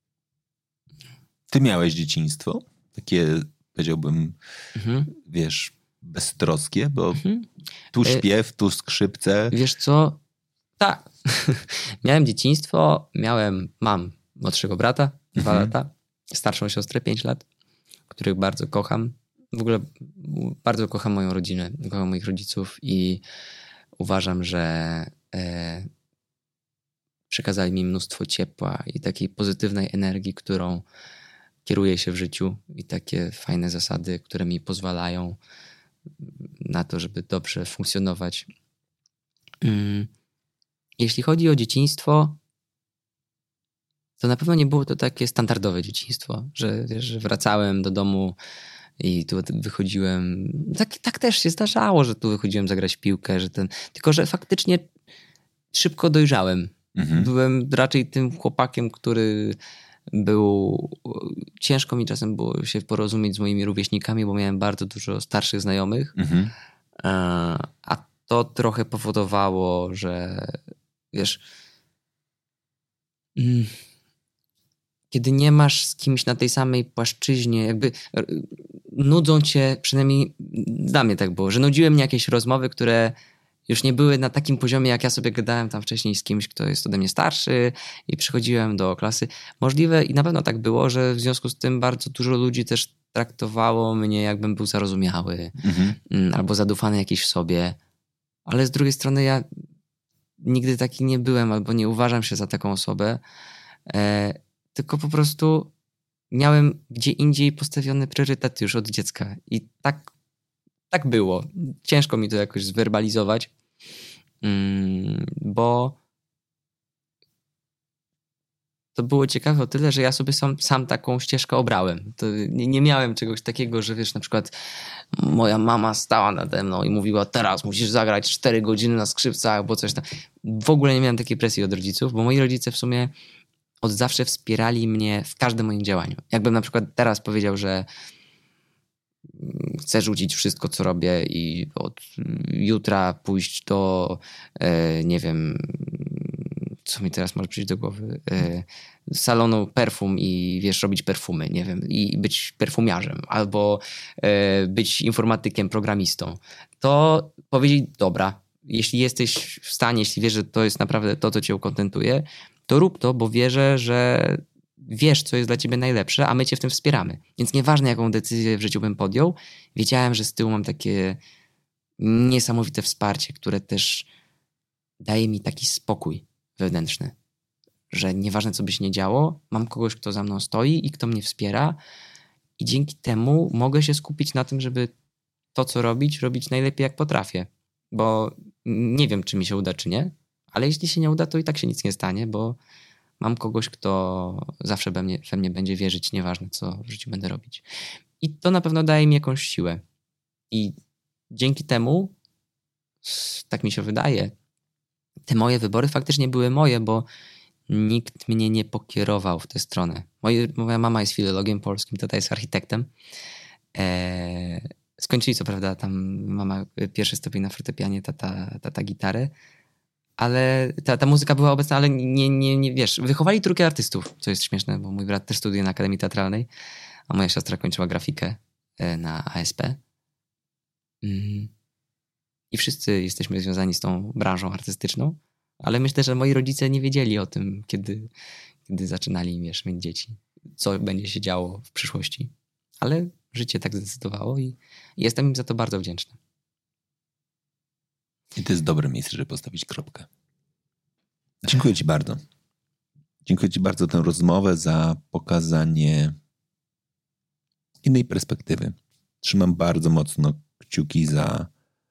Ty miałeś dzieciństwo? Takie, powiedziałbym, mhm. wiesz, beztroskie, bo mhm. tu śpiew, tu skrzypce. Wiesz co? Tak. Miałem dzieciństwo, miałem, mam młodszego brata, dwa mhm. lata, starszą siostrę, pięć lat, których bardzo kocham. W ogóle bardzo kocham moją rodzinę, kocham moich rodziców i uważam, że e, przekazali mi mnóstwo ciepła i takiej pozytywnej energii, którą kieruję się w życiu i takie fajne zasady, które mi pozwalają na to, żeby dobrze funkcjonować. Jeśli chodzi o dzieciństwo, to na pewno nie było to takie standardowe dzieciństwo, że, wiesz, że wracałem do domu i tu wychodziłem. Tak, tak też się zdarzało, że tu wychodziłem zagrać w piłkę, że ten, tylko że faktycznie szybko dojrzałem. Mhm. Byłem raczej tym chłopakiem, który był... Ciężko mi czasem było się porozumieć z moimi rówieśnikami, bo miałem bardzo dużo starszych znajomych. Mhm. A to trochę powodowało, że wiesz... Kiedy nie masz z kimś na tej samej płaszczyźnie, jakby nudzą cię, przynajmniej dla mnie tak było, że nudziły mnie jakieś rozmowy, które już nie były na takim poziomie, jak ja sobie gadałem tam wcześniej z kimś, kto jest ode mnie starszy i przychodziłem do klasy. Możliwe i na pewno tak było, że w związku z tym bardzo dużo ludzi też traktowało mnie, jakbym był zarozumiały mhm. albo zadufany jakiś w sobie. Ale z drugiej strony ja nigdy taki nie byłem albo nie uważam się za taką osobę. E, tylko po prostu miałem gdzie indziej postawiony priorytet już od dziecka. I tak, tak było. Ciężko mi to jakoś zwerbalizować, mm, bo to było ciekawe o tyle, że ja sobie sam, sam taką ścieżkę obrałem. To nie, nie miałem czegoś takiego, że wiesz, na przykład moja mama stała nade mną i mówiła, teraz musisz zagrać cztery godziny na skrzypcach albo coś tam. W ogóle nie miałem takiej presji od rodziców, bo moi rodzice w sumie od zawsze wspierali mnie w każdym moim działaniu. Jakbym na przykład teraz powiedział, że chcę rzucić wszystko, co robię i od jutra pójść do, e, nie wiem, co mi teraz może przyjść do głowy, e, salonu perfum i wiesz, robić perfumy, nie wiem, i być perfumiarzem albo e, być informatykiem, programistą. To powiedzieć, dobra, jeśli jesteś w stanie, jeśli wiesz, że to jest naprawdę to, co cię ukontentuje, to rób to, bo wierzę, że wiesz, co jest dla ciebie najlepsze, a my cię w tym wspieramy. Więc nieważne, jaką decyzję w życiu bym podjął, wiedziałem, że z tyłu mam takie niesamowite wsparcie, które też daje mi taki spokój wewnętrzny, że nieważne, co by się nie działo, mam kogoś, kto za mną stoi i kto mnie wspiera i dzięki temu mogę się skupić na tym, żeby to, co robić, robić najlepiej, jak potrafię. Bo nie wiem, czy mi się uda, czy nie, ale jeśli się nie uda, to i tak się nic nie stanie, bo mam kogoś, kto zawsze we mnie, we mnie będzie wierzyć, nieważne, co w życiu będę robić. I to na pewno daje mi jakąś siłę. I dzięki temu, tak mi się wydaje, te moje wybory faktycznie były moje, bo nikt mnie nie pokierował w tę stronę. Moje, moja mama jest filologiem polskim, tata jest architektem. E, skończyli co prawda tam mama pierwszy stopień na fortepianie, tata, tata gitarę, ale ta, ta muzyka była obecna, ale nie, nie, nie, wiesz, wychowali trójkę artystów, co jest śmieszne, bo mój brat też studiuje na Akademii Teatralnej, a moja siostra kończyła grafikę na A S P. Mm. I wszyscy jesteśmy związani z tą branżą artystyczną, ale myślę, że moi rodzice nie wiedzieli o tym, kiedy, kiedy zaczynali, wiesz, mieć dzieci, co będzie się działo w przyszłości. Ale życie tak zdecydowało i jestem im za to bardzo wdzięczny. I to jest dobre miejsce, żeby postawić kropkę. Dziękuję ci bardzo. Dziękuję ci bardzo za tę rozmowę, za pokazanie innej perspektywy. Trzymam bardzo mocno kciuki za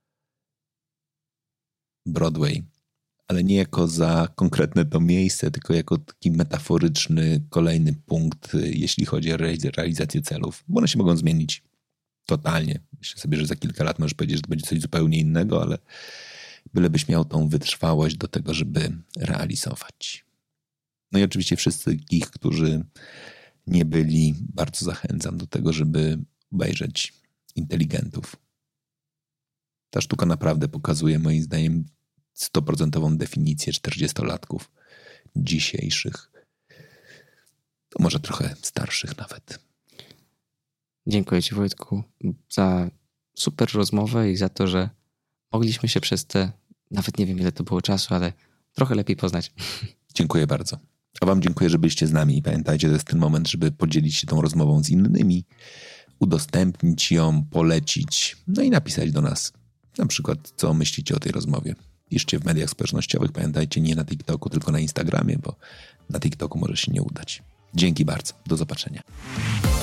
Broadway, ale nie jako za konkretne to miejsce, tylko jako taki metaforyczny kolejny punkt, jeśli chodzi o realizację celów. Bo one się mogą zmienić totalnie. Myślę sobie, że za kilka lat możesz powiedzieć, że to będzie coś zupełnie innego, ale bylebyś miał tą wytrwałość do tego, żeby realizować. No i oczywiście wszystkich, którzy nie byli, bardzo zachęcam do tego, żeby obejrzeć Inteligentów. Ta sztuka naprawdę pokazuje, moim zdaniem, stoprocentową definicję czterdziestolatków dzisiejszych. To może trochę starszych nawet. Dziękuję ci, Wojtku, za super rozmowę i za to, że mogliśmy się przez te, nawet nie wiem ile to było czasu, ale trochę lepiej poznać. Dziękuję bardzo. A wam dziękuję, że byliście z nami i pamiętajcie, to jest ten moment, żeby podzielić się tą rozmową z innymi, udostępnić ją, polecić, no i napisać do nas. Na przykład, co myślicie o tej rozmowie. Piszcie w mediach społecznościowych, pamiętajcie, nie na TikToku, tylko na Instagramie, bo na TikToku może się nie udać. Dzięki bardzo, do zobaczenia.